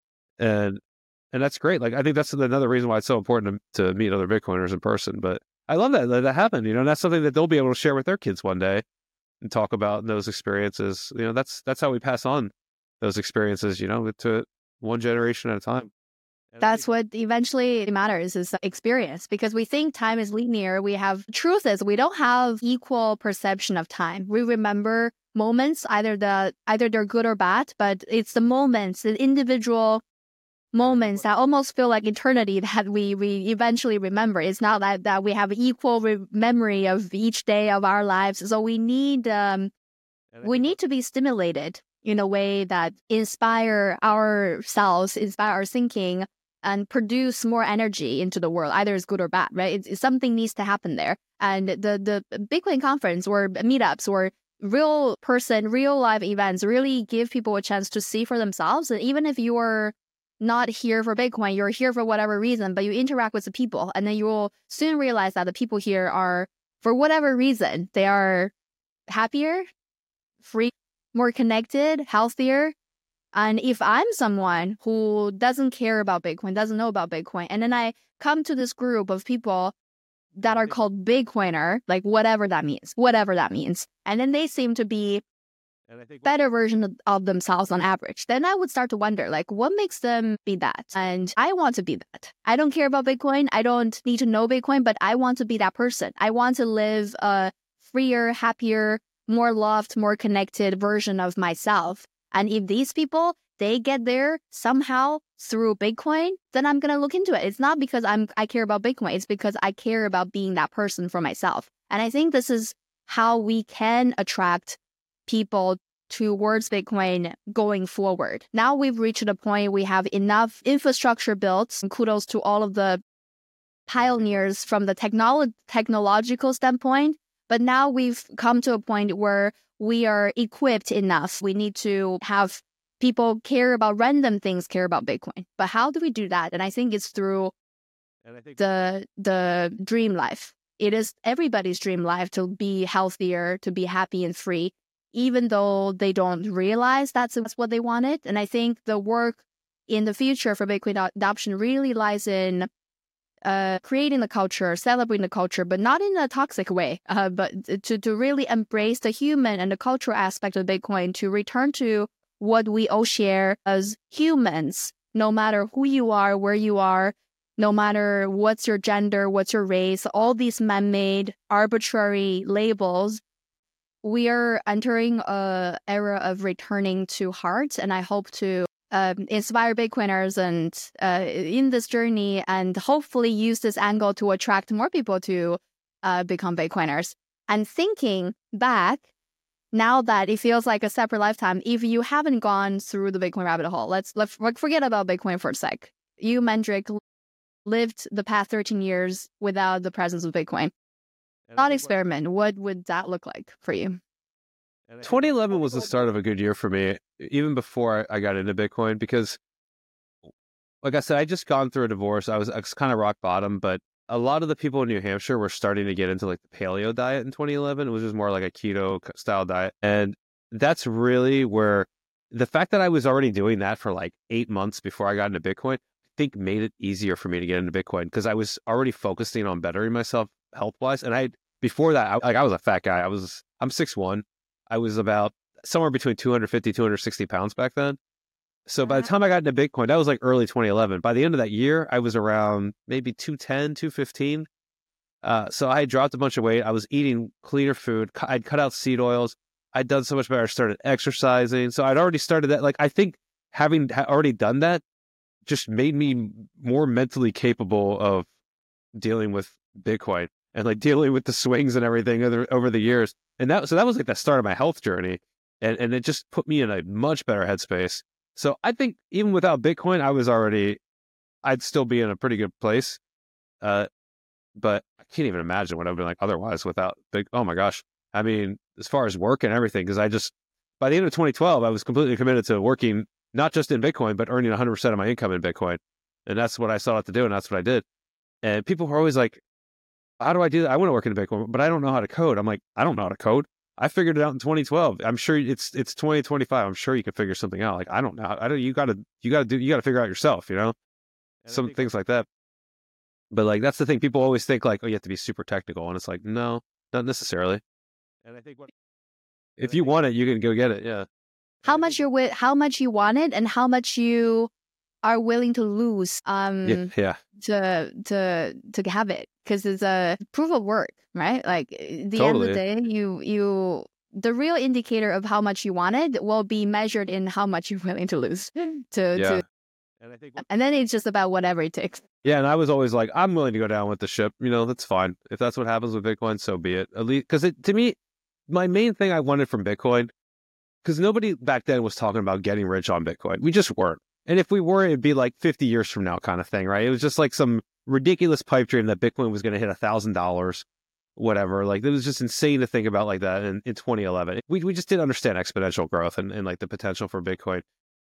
Speaker 1: And, and that's great. Like, I think that's another reason why it's so important to, to meet other Bitcoiners in person. But I love that, that that happened, you know, and that's something that they'll be able to share with their kids one day and talk about those experiences. You know, that's, that's how we pass on those experiences, you know, to one generation at a time.
Speaker 2: That's what eventually matters is experience, because we think time is linear. We have truth is we don't have equal perception of time. We remember moments, either the either they're good or bad, but it's the moments, the individual moments that almost feel like eternity that we we eventually remember. It's not that that we have equal re- memory of each day of our lives. So we need um we need to be stimulated in a way that inspire ourselves, inspire our thinking, and produce more energy into the world, either it's good or bad, right? It's, it's something needs to happen there. And the the Bitcoin conference or meetups or real person, real live events really give people a chance to see for themselves. And even if you're not here for Bitcoin, you're here for whatever reason, but you interact with the people, and then you will soon realize that the people here are, for whatever reason, they are happier, free, more connected, healthier. And if I'm someone who doesn't care about Bitcoin, doesn't know about Bitcoin, and then I come to this group of people that are called Bitcoiner, like whatever that means, whatever that means, and then they seem to be better version of, of themselves on average, then I would start to wonder, like, what makes them be that? And I want to be that. I don't care about Bitcoin. I don't need to know Bitcoin, but I want to be that person. I want to live a freer, happier, more loved, more connected version of myself. And if these people, they get there somehow through Bitcoin, then I'm going to look into it. It's not because I'm I care about Bitcoin. It's because I care about being that person for myself. And I think this is how we can attract people towards Bitcoin going forward. Now we've reached a point we have enough infrastructure built. And kudos to all of the pioneers from the technolo- technological standpoint. But now we've come to a point where we are equipped enough. We need to have people care about random things, care about Bitcoin. But how do we do that? And I think it's through and I think the the dream life. It is everybody's dream life to be healthier, to be happy and free, even though they don't realize that's what they wanted. And I think the work in the future for Bitcoin adoption really lies in uh, creating the culture, celebrating the culture, but not in a toxic way, uh, but to, to really embrace the human and the cultural aspect of Bitcoin, to return to what we all share as humans, no matter who you are, where you are, no matter what's your gender, what's your race, all these man-made arbitrary labels. We are entering an era of returning to heart, and I hope to um, inspire Bitcoiners and uh, in this journey, and hopefully use this angle to attract more people to uh, become Bitcoiners. And thinking back, now that it feels like a separate lifetime, if you haven't gone through the Bitcoin rabbit hole, let's let's forget about Bitcoin for a sec. You, Mendrik, lived the past thirteen years without the presence of Bitcoin. Thought experiment, what would that look like for you?
Speaker 1: twenty eleven was the start of a good year for me, even before I got into Bitcoin, because, like I said, I just gone through a divorce. I was, I was kind of rock bottom, but a lot of the people in New Hampshire were starting to get into like the paleo diet in twenty eleven. It was just more like a keto style diet. And that's really where the fact that I was already doing that for like eight months before I got into Bitcoin, I think made it easier for me to get into Bitcoin, because I was already focusing on bettering myself health wise. And I, before that, I, like I was a fat guy. I was, I'm six one. I was about somewhere between two hundred fifty, two hundred sixty pounds back then. So by the time I got into Bitcoin, that was like early twenty eleven. By the end of that year, I was around maybe two ten, two fifteen. Uh, so I had dropped a bunch of weight. I was eating cleaner food. I'd cut out seed oils. I'd done so much better. I started exercising. So I'd already started that. Like, I think having already done that just made me more mentally capable of dealing with Bitcoin and like dealing with the swings and everything over, over the years. And that, so that was like the start of my health journey. And, and it just put me in a much better headspace. So I think even without Bitcoin, I was already, I'd still be in a pretty good place. Uh, but I can't even imagine what I've been like otherwise without big, oh my gosh. I mean, as far as work and everything, because I just, by the end of twenty twelve, I was completely committed to working, not just in Bitcoin, but earning one hundred percent of my income in Bitcoin. And that's what I sought out to do. And that's what I did. And people were always like, how do I do that? I want to work in Bitcoin, but I don't know how to code. I'm like, I don't know how to code. I figured it out in twenty twelve. I'm sure it's it's twenty twenty-five. I'm sure you can figure something out. Like, I don't know. I don't. You gotta you gotta do. You gotta figure out yourself. You know, and some things like that. But like that's the thing. People always think like, oh, you have to be super technical, and it's like, no, not necessarily. And I think what if you want it, you can go get it. Yeah.
Speaker 2: How much you're with, how much you want it, and how much you are willing to lose. Um.
Speaker 1: Yeah. yeah.
Speaker 2: To to to have it, because it's a proof of work, right? Like at the
Speaker 1: totally.
Speaker 2: end of the day, you you the real indicator of how much you want it will be measured in how much you're willing to lose. To
Speaker 1: yeah.
Speaker 2: to,
Speaker 1: and I think
Speaker 2: and then it's just about whatever it takes.
Speaker 1: Yeah, and I was always like, I'm willing to go down with the ship. You know, that's fine. If that's what happens with Bitcoin, so be it. At least because it to me, my main thing I wanted from Bitcoin, because nobody back then was talking about getting rich on Bitcoin. We just weren't. And if we were, it'd be like fifty years from now kind of thing, right? It was just like some ridiculous pipe dream that Bitcoin was going to hit one thousand dollars, whatever. Like, it was just insane to think about like that in, in twenty eleven. We we just didn't understand exponential growth and, and like the potential for Bitcoin.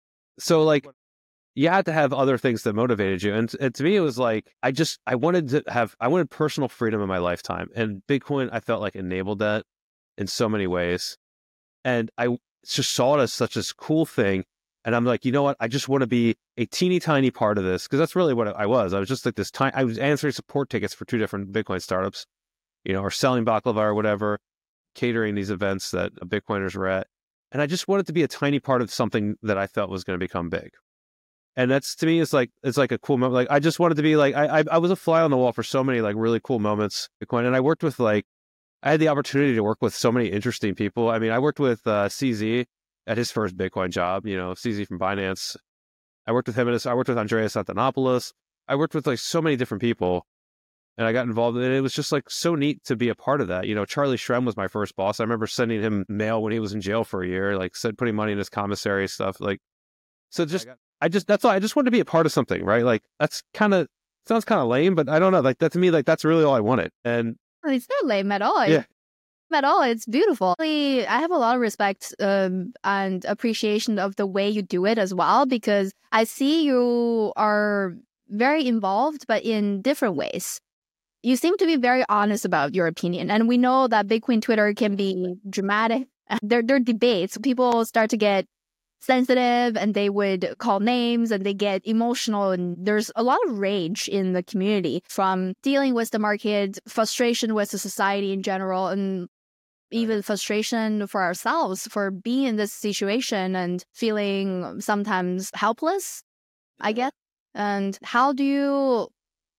Speaker 1: So like, you had to have other things that motivated you. And, and to me, it was like, I just, I wanted to have, I wanted personal freedom in my lifetime. And Bitcoin, I felt like enabled that in so many ways. And I just saw it as such a cool thing. And I'm like, you know what? I just want to be a teeny tiny part of this, because that's really what I was. I was just like this tiny, I was answering support tickets for two different Bitcoin startups, you know, or selling baklava or whatever, catering these events that Bitcoiners were at. And I just wanted to be a tiny part of something that I felt was going to become big. And that's, to me, it's like, it's like a cool moment. Like, I just wanted to be like, I, I, I was a fly on the wall for so many like really cool moments, Bitcoin. And I worked with like, I had the opportunity to work with so many interesting people. I mean, I worked with uh, C Z at his first Bitcoin job, you know, C Z from Binance. I worked with him, and I worked with Andreas Antonopoulos. I worked with like so many different people, and I got involved, and it was just like so neat to be a part of that. You know, Charlie Shrem was my first boss. I remember sending him mail when he was in jail for a year, like said putting money in his commissary stuff. Like, so just I just that's all. I just wanted to be a part of something, right? Like that's kind of sounds kind of lame, but I don't know. Like that to me, like that's really all I wanted. And
Speaker 2: it's not lame at all.
Speaker 1: Yeah.
Speaker 2: At all. It's beautiful. I have a lot of respect um, and appreciation of the way you do it as well, because I see you are very involved, but in different ways. You seem to be very honest about your opinion. And we know that Bitcoin Twitter can be dramatic. There, there are debates. People start to get sensitive and they would call names and they get emotional. And there's a lot of rage in the community from dealing with the market, frustration with the society in general, and even frustration for ourselves for being in this situation and feeling sometimes helpless, I guess. And how do you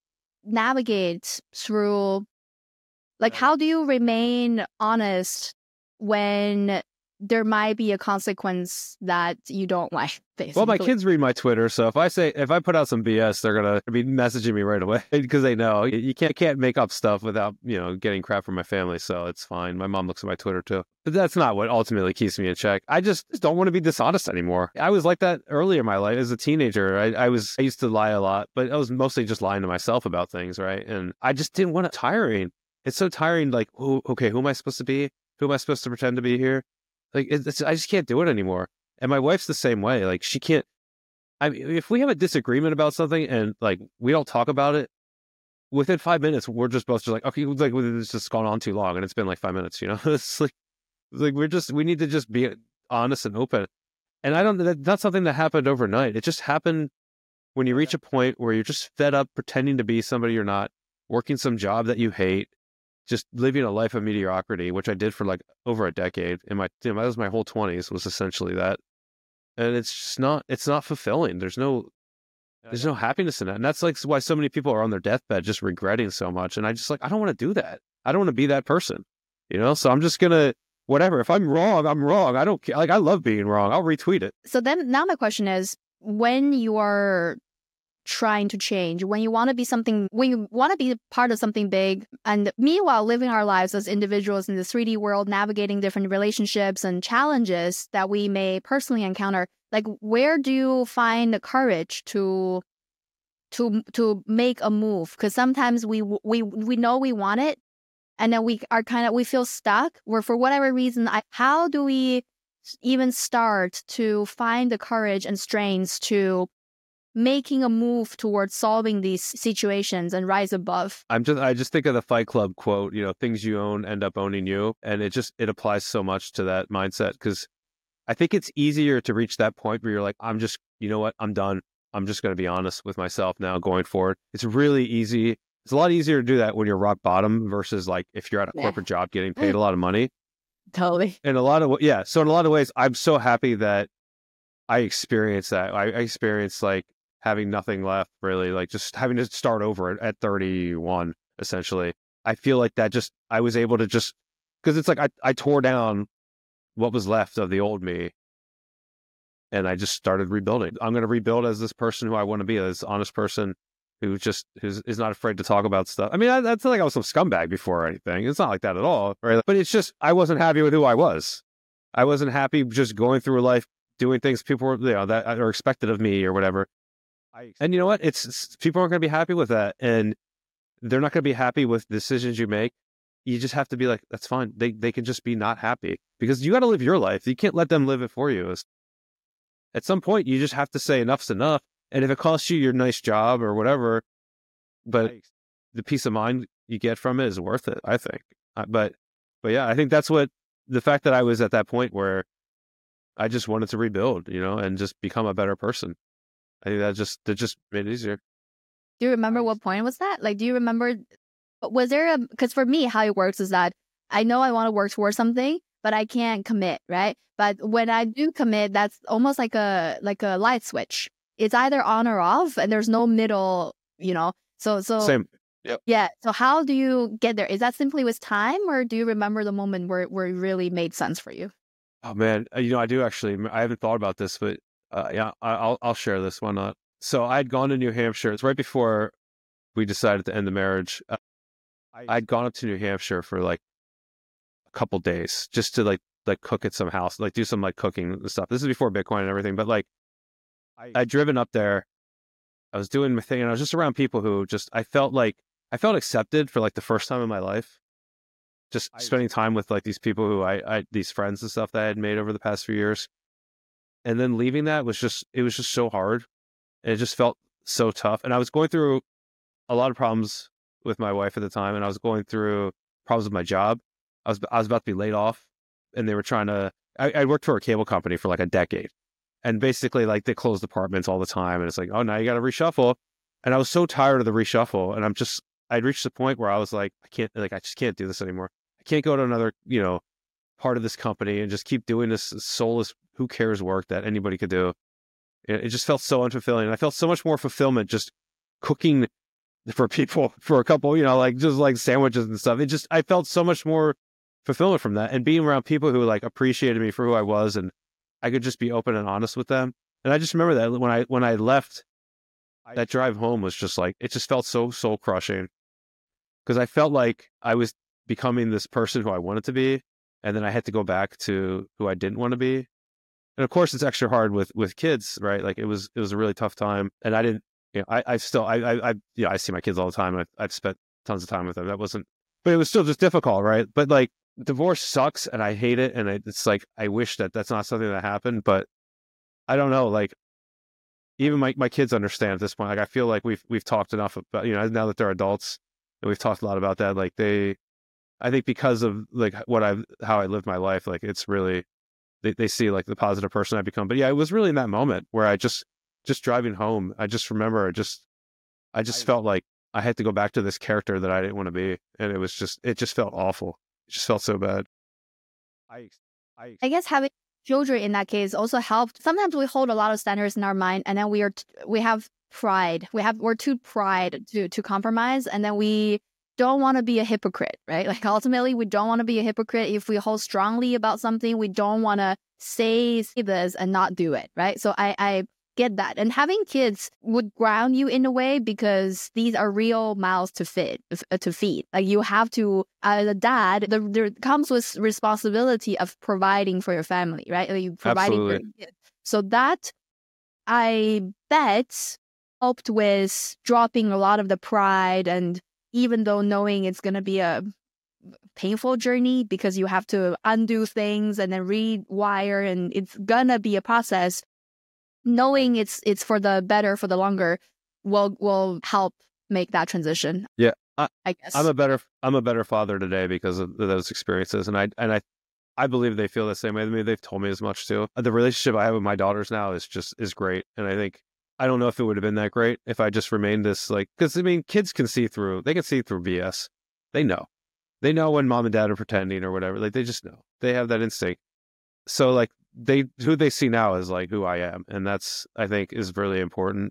Speaker 2: navigate through, like, how do you remain honest when there might be a consequence that you don't like, basically?
Speaker 1: Well, my kids read my Twitter, so if I say if I put out some B S, they're gonna be messaging me right away because they know you can't can't make up stuff without, you know, getting crap from my family. So it's fine. My mom looks at my Twitter too, but that's not what ultimately keeps me in check. I just, just don't want to be dishonest anymore. I was like that earlier in my life as a teenager. I, I was I used to lie a lot, but I was mostly just lying to myself about things, right? And I just didn't want it. Tiring. It's so tiring. Like, oh, okay, who am I supposed to be? Who am I supposed to pretend to be here? Like, it's, I just can't do it anymore. And my wife's the same way. Like, she can't. I mean, if we have a disagreement about something and like we don't talk about it, within five minutes we're just both just like, okay, like it's just gone on too long, and it's been like five minutes. You know, it's like, it's like we're just we need to just be honest and open. And I don't. That's not something that happened overnight. It just happened when you reach a point where you're just fed up pretending to be somebody you're not, working some job that you hate, just living a life of mediocrity, which I did for like over a decade. In my, you know, that was my whole twenties was essentially that. And it's just not, it's not fulfilling. There's no, there's no happiness in that. And that's like why so many people are on their deathbed just regretting so much. And I just like, I don't want to do that. I don't want to be that person, you know? So I'm just going to, whatever. If I'm wrong, I'm wrong. I don't care. Like, I love being wrong. I'll retweet it.
Speaker 2: So then now my question is, when you are trying to change, when you want to be something, when you want to be part of something big, and meanwhile living our lives as individuals in the three D world, navigating different relationships and challenges that we may personally encounter, like, where do you find the courage to to to make a move? Because sometimes we we we know we want it, and then we are kind of we feel stuck, or for whatever reason. I, how do we even start to find the courage and strength to making a move towards solving these situations and rise above?
Speaker 1: I'm just, I just think of the Fight Club quote, you know, things you own end up owning you. And it just, it applies so much to that mindset, because I think it's easier to reach that point where you're like, I'm just, you know what, I'm done. I'm just going to be honest with myself now going forward. It's really easy. It's a lot easier to do that when you're rock bottom versus like if you're at a
Speaker 2: Yeah.
Speaker 1: corporate job getting paid a lot of money.
Speaker 2: Totally.
Speaker 1: In a lot of, yeah. So in a lot of ways, I'm so happy that I experienced that. I, I experienced like having nothing left, really, like just having to start over at, at thirty-one, essentially. I feel like that just, I was able to just, because it's like I, I tore down what was left of the old me, and I just started rebuilding. I'm going to rebuild as this person who I want to be, this honest person who just who's, is not afraid to talk about stuff. I mean, I, that's not like I was some scumbag before or anything. It's not like that at all, right? But it's just, I wasn't happy with who I was. I wasn't happy just going through life, doing things people were, you know, that are expected of me or whatever. I, and you know what? It's, it's people aren't going to be happy with that, and they're not going to be happy with decisions you make. You just have to be like, that's fine. They they can just be not happy, because you got to live your life. You can't let them live it for you. At some point, you just have to say enough's enough. And if it costs you your nice job or whatever, but the peace of mind you get from it is worth it, I think. But, but yeah, I think that's what, the fact that I was at that point where I just wanted to rebuild, you know, and just become a better person. I think that just, that just made it easier.
Speaker 2: Do you remember what point was that? Like, do you remember, was there a, because for me, how it works is that I know I want to work towards something, but I can't commit, right? But when I do commit, that's almost like a, like a light switch. It's either on or off, and there's no middle, you know? So, so.
Speaker 1: Same. Yep.
Speaker 2: Yeah. So how do you get there? Is that simply with time, or do you remember the moment where, where it really made sense for you?
Speaker 1: Oh man, you know, I do actually, I haven't thought about this, but Uh, yeah, I, I'll I'll share this one. Uh, so I'd gone to New Hampshire. It's right before we decided to end the marriage. Uh, I'd gone up to New Hampshire for like a couple days just to like like cook at some house, like do some like cooking and stuff. This is before Bitcoin and everything, but like I'd driven up there. I was doing my thing, and I was just around people who just I felt like I felt accepted for like the first time in my life. Just spending time with like these people who I, I these friends and stuff that I had made over the past few years. And then leaving that was just, it was just so hard. And it just felt so tough. And I was going through a lot of problems with my wife at the time. And I was going through problems with my job. I was, I was about to be laid off, and they were trying to, I, I worked for a cable company for like a decade. And basically like they close departments all the time. And it's like, oh, now you got to reshuffle. And I was so tired of the reshuffle. And I'm just, I'd reached the point where I was like, I can't, like, I just can't do this anymore. I can't go to another, you know, part of this company and just keep doing this soulless, who cares work that anybody could do. It, it just felt so unfulfilling. And I felt so much more fulfillment just cooking for people for a couple, you know, like just like sandwiches and stuff. It just, I felt so much more fulfillment from that, and being around people who like appreciated me for who I was, and I could just be open and honest with them. And I just remember that when I, when I left, that drive home was just like, it just felt so soul crushing, because I felt like I was becoming this person who I wanted to be. And then I had to go back to who I didn't want to be. And of course, it's extra hard with, with kids, right? Like it was, it was a really tough time. And I didn't, you know, I, I still, I, I, I, you know, I see my kids all the time. I've, I've spent tons of time with them. That wasn't, but it was still just difficult, right? But like divorce sucks and I hate it. And it's like, I wish that that's not something that happened, but I don't know. Like even my, my kids understand at this point. Like I feel like we've, we've talked enough about, you know, now that they're adults, and we've talked a lot about that. Like they, I think because of like what I've, how I lived my life, like it's really, they, they see like the positive person I've become. But yeah, it was really in that moment where I just, just driving home, I just remember just, I just felt like I had to go back to this character that I didn't want to be. And it was just, it just felt awful. It just felt so bad.
Speaker 2: I, I, I guess having children in that case also helped. Sometimes we hold a lot of standards in our mind, and then we are, t- we have pride. We have, we're too pride to, to compromise. And then we don't want to be a hypocrite, right? Like ultimately, we don't want to be a hypocrite. If we hold strongly about something, we don't want to say this and not do it, right? So I, I get that. And having kids would ground you in a way, because these are real mouths to feed. To feed. Like you have to, as a dad, the, there comes with responsibility of providing for your family, right? Like you providing
Speaker 1: Absolutely.
Speaker 2: for your kids. So that, I bet, helped with dropping a lot of the pride. And even though knowing it's going to be a painful journey because you have to undo things and then rewire, and it's going to be a process, knowing it's it's for the better, for the longer, will will help make that transition.
Speaker 1: Yeah, I,
Speaker 2: I guess
Speaker 1: I'm a better I'm a better father today because of those experiences, and I and I I believe they feel the same way to me. They've told me as much too. The relationship I have with my daughters now is just is great, and I think I don't know if it would have been that great if I just remained this like, because I mean, kids can see through they can see through B S. They know, they know when mom and dad are pretending or whatever. Like they just know. They have that instinct. So like they who they see now is like who I am, and that's I think is really important.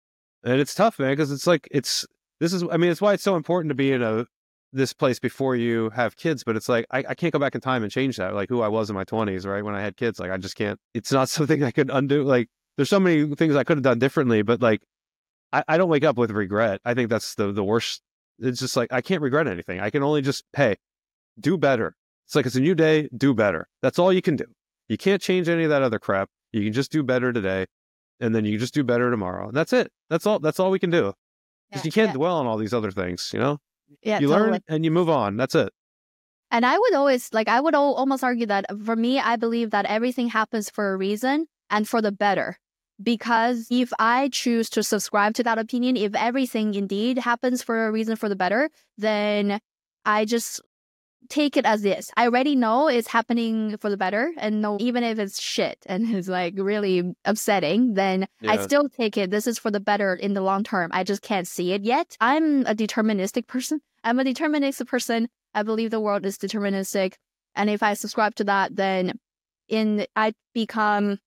Speaker 1: And it's tough, man, because it's like it's this is I mean it's why it's so important to be in a this place before you have kids. But it's like I, I can't go back in time and change that, like who I was in my twenties, right, when I had kids. Like I just can't. It's not something I could undo. Like there's so many things I could have done differently, but like I, I don't wake up with regret. I think that's the the worst. It's just like I can't regret anything. I can only just hey, do better. It's like it's a new day, do better. That's all you can do. You can't change any of that other crap. You can just do better today, and then you can just do better tomorrow. And that's it. That's all. That's all we can do. Because yeah, you can't yeah. dwell on all these other things, you know?
Speaker 2: Yeah,
Speaker 1: you
Speaker 2: totally.
Speaker 1: learn and you move on. That's it.
Speaker 2: And I would always, like, I would al- almost argue that for me, I believe that everything happens for a reason and for the better. Because if I choose to subscribe to that opinion, if everything indeed happens for a reason for the better, then I just take it as is. I already know it's happening for the better, and no, even if it's shit and it's like really upsetting, then yeah. I still take it. This is for the better in the long term. I just can't see it yet. I'm a deterministic person. I'm a deterministic person. I believe the world is deterministic. And if I subscribe to that, then in I become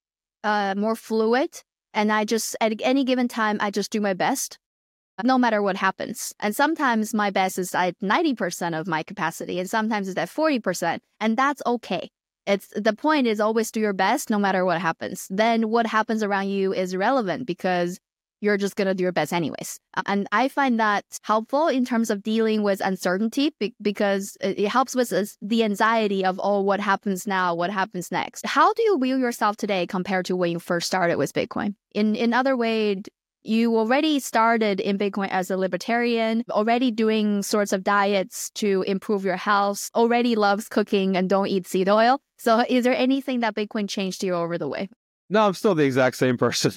Speaker 2: uh, more fluid. And I just, at any given time, I just do my best, no matter what happens. And sometimes my best is at ninety percent of my capacity, and sometimes it's at forty percent. And that's okay. It's the point is always do your best no matter what happens. Then what happens around you is irrelevant because you're just going to do your best anyways. And I find that helpful in terms of dealing with uncertainty be- because it helps with the anxiety of, oh, what happens now? What happens next? How do you view yourself today compared to when you first started with Bitcoin? In in other way, you already started in Bitcoin as a libertarian, already doing sorts of diets to improve your health, already loves cooking and don't eat seed oil. So is there anything that Bitcoin changed you over the way?
Speaker 1: No, I'm still the exact same person.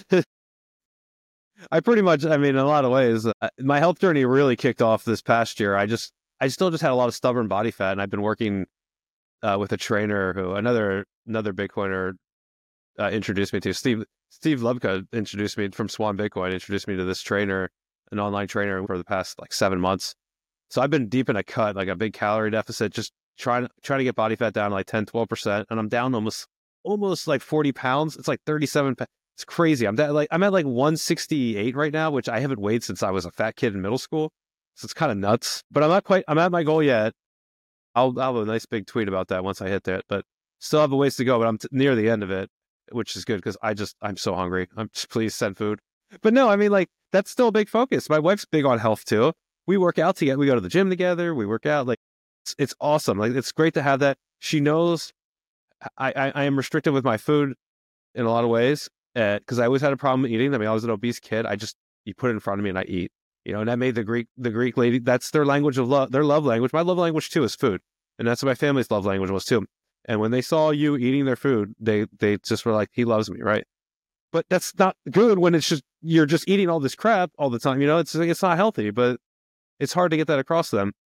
Speaker 1: I pretty much, I mean, in a lot of ways, uh, my health journey really kicked off this past year. I just, I still just had a lot of stubborn body fat, and I've been working uh, with a trainer who another another Bitcoiner uh, introduced me to. Steve Steve Lubka introduced me from Swan Bitcoin, introduced me to this trainer, an online trainer for the past like seven months. So I've been deep in a cut, like a big calorie deficit, just trying trying to get body fat down to like ten, twelve percent, and I'm down almost almost like forty pounds. It's like thirty-seven pounds. It's crazy. I'm at like I'm at like one sixty-eight right now, which I haven't weighed since I was a fat kid in middle school. So it's kind of nuts. But I'm not quite. I'm at my goal yet. I'll, I'll have a nice big tweet about that once I hit that. But still have a ways to go. But I'm t- near the end of it, which is good because I just I'm so hungry. I'm just please send food. But no, I mean like that's still a big focus. My wife's big on health too. We work out together. We go to the gym together. We work out. Like it's, it's awesome. Like it's great to have that. She knows I I, I am restricted with my food in a lot of ways. Because uh, I always had a problem eating. I mean, I was an obese kid. I just, you put it in front of me and I eat, you know, and that made the Greek, the Greek lady, that's their language of love, their love language. My love language too is food. And that's what my family's love language was too. And when they saw you eating their food, they, they just were like, he loves me. Right. But that's not good when it's just, you're just eating all this crap all the time. You know, it's, it's not healthy, but it's hard to get that across to them.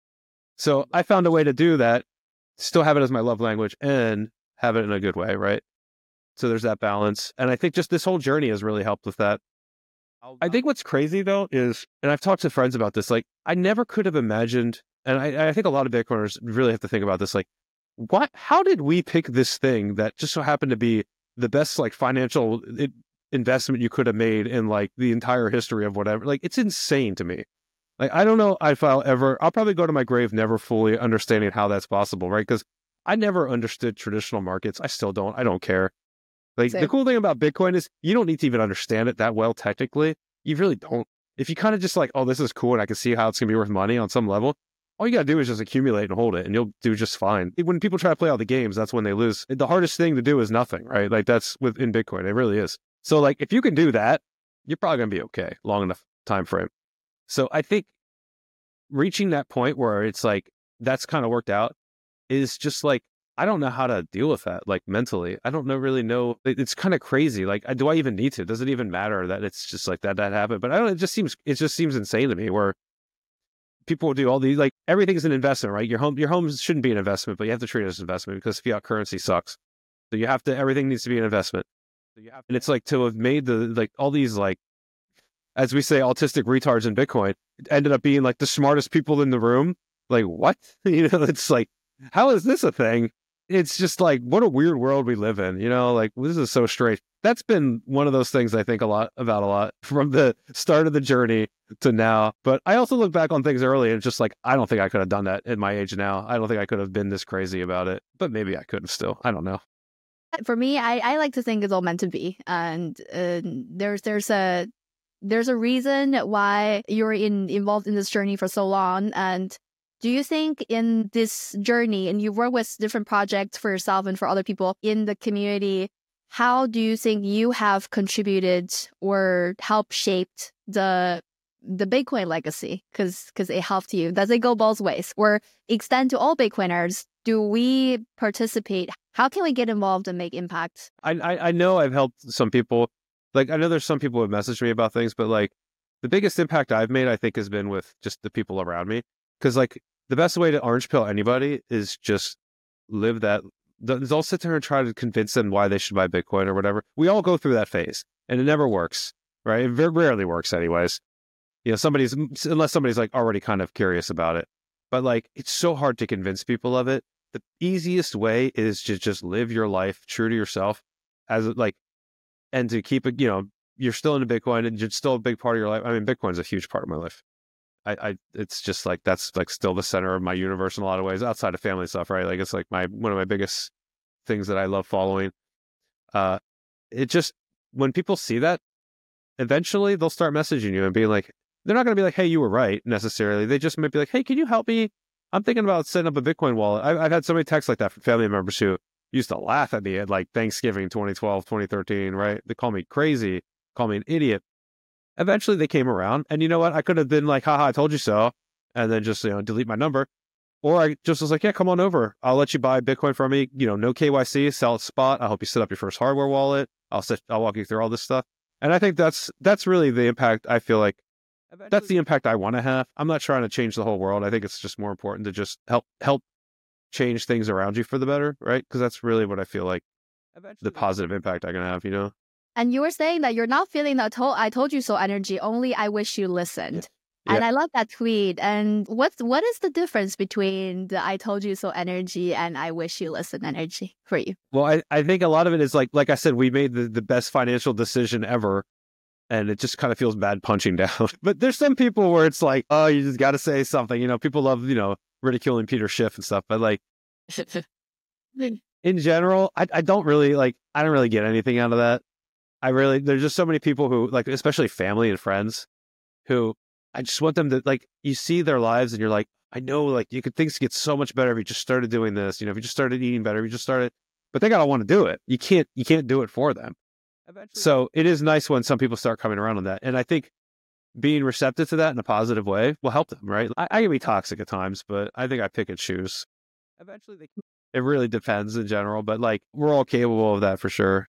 Speaker 1: So I found a way to do that, still have it as my love language and have it in a good way. Right. So there's that balance. And I think just this whole journey has really helped with that. I think what's crazy though is, and I've talked to friends about this, like I never could have imagined, and I, I think a lot of Bitcoiners really have to think about this, like what, how did we pick this thing that just so happened to be the best like financial it, investment you could have made in like the entire history of whatever? Like it's insane to me. Like, I don't know if I'll ever, I'll probably go to my grave never fully understanding how that's possible, right? Because I never understood traditional markets. I still don't. I don't care. Like Same. The cool thing about Bitcoin is you don't need to even understand it that well technically. You really don't. If you kind of just like, oh, this is cool and I can see how it's going to be worth money on some level, all you got to do is just accumulate and hold it and you'll do just fine. When people try to play all the games, that's when they lose. The hardest thing to do is nothing, right? Like that's within Bitcoin. It really is. So like if you can do that, you're probably going to be okay, long enough time frame. So I think reaching that point where it's like, that's kind of worked out is just like, I don't know how to deal with that, like mentally. I don't know really know. It's kind of crazy. Like, do I even need to? Does it even matter that it's just like that, that happened? But I don't, it just seems, it just seems insane to me where people will do all these, like everything's an investment, right? Your home, your home shouldn't be an investment, but you have to treat it as an investment because fiat currency sucks. So you have to, everything needs to be an investment. So you have, and it's like to have made the, like all these, like, as we say, autistic retards in Bitcoin, it ended up being like the smartest people in the room. Like, what? You know, it's like, how is this a thing? It's just like, what a weird world we live in, you know, like this is so strange. That's been one of those things I think a lot about a lot from the start of the journey to now. But I also look back on things early and just like, I don't think I could have done that at my age now. I don't think I could have been this crazy about it, but maybe I could have still. I don't know.
Speaker 2: For me, I, I like to think it's all meant to be. And uh, there's there's a there's a reason why you're in involved in this journey for so long. And do you think in this journey, and you work with different projects for yourself and for other people in the community, how do you think you have contributed or helped shaped the the Bitcoin legacy? Because because it helped you. Does it go both ways? Or extend to all Bitcoiners? Do we participate? How can we get involved and make impact?
Speaker 1: I, I I know I've helped some people. Like I know there's some people who have messaged me about things, but like the biggest impact I've made, I think, has been with just the people around me. Because like the best way to orange pill anybody is just live that. Don't sit there and try to convince them why they should buy Bitcoin or whatever. We all go through that phase, and it never works, right? It very rarely works, anyways. You know, somebody's unless somebody's like already kind of curious about it. But like, it's so hard to convince people of it. The easiest way is to just live your life true to yourself, as like, and to keep it. You know, you're still into Bitcoin, and it's still a big part of your life. I mean, Bitcoin's a huge part of my life. I, I, it's just like, that's like still the center of my universe in a lot of ways outside of family stuff, right? Like it's like my, one of my biggest things that I love following. Uh, it just, when people see that, eventually they'll start messaging you and being like, they're not going to be like, hey, you were right necessarily. They just might be like, hey, can you help me? I'm thinking about setting up a Bitcoin wallet. I've, I've had so many texts like that from family members who used to laugh at me at like Thanksgiving twenty twelve, twenty thirteen, right? They call me crazy, call me an idiot. Eventually they came around, and you know what? I could have been like, haha, I told you so, and then just, you know, delete my number. Or I just was like, yeah, come on over. I'll let you buy Bitcoin from me. You know, no K Y C, sell it spot. I'll help you set up your first hardware wallet. I'll set, I'll walk you through all this stuff. And I think that's that's really the impact. I feel like that's the impact I want to have. I'm not trying to change the whole world. I think it's just more important to just help help change things around you for the better, right? Because that's really what I feel like the positive impact I can have, you know?
Speaker 2: And you were saying that you're not feeling that to- I told you so energy, only I wish you listened.
Speaker 1: Yeah.
Speaker 2: And I love that tweet. And what's what is the difference between the I told you so energy and I wish you listened energy for you?
Speaker 1: Well, I, I think a lot of it is like, like I said, we made the, the best financial decision ever. And it just kind of feels bad punching down. But there's some people where it's like, oh, you just got to say something. You know, people love, you know, ridiculing Peter Schiff and stuff. But like, in general, I, I don't really like, I don't really get anything out of that. I really, there's just so many people who like, especially family and friends who I just want them to like, you see their lives and you're like, I know like you could, things get so much better if you just started doing this, you know, if you just started eating better, if you just started, but they got to want to do it. You can't, you can't do it for them. Eventually. So it is nice when some people start coming around on that. And I think being receptive to that in a positive way will help them, right? I, I can be toxic at times, but I think I pick and choose. Eventually, they, it really depends in general, but like we're all capable of that for sure.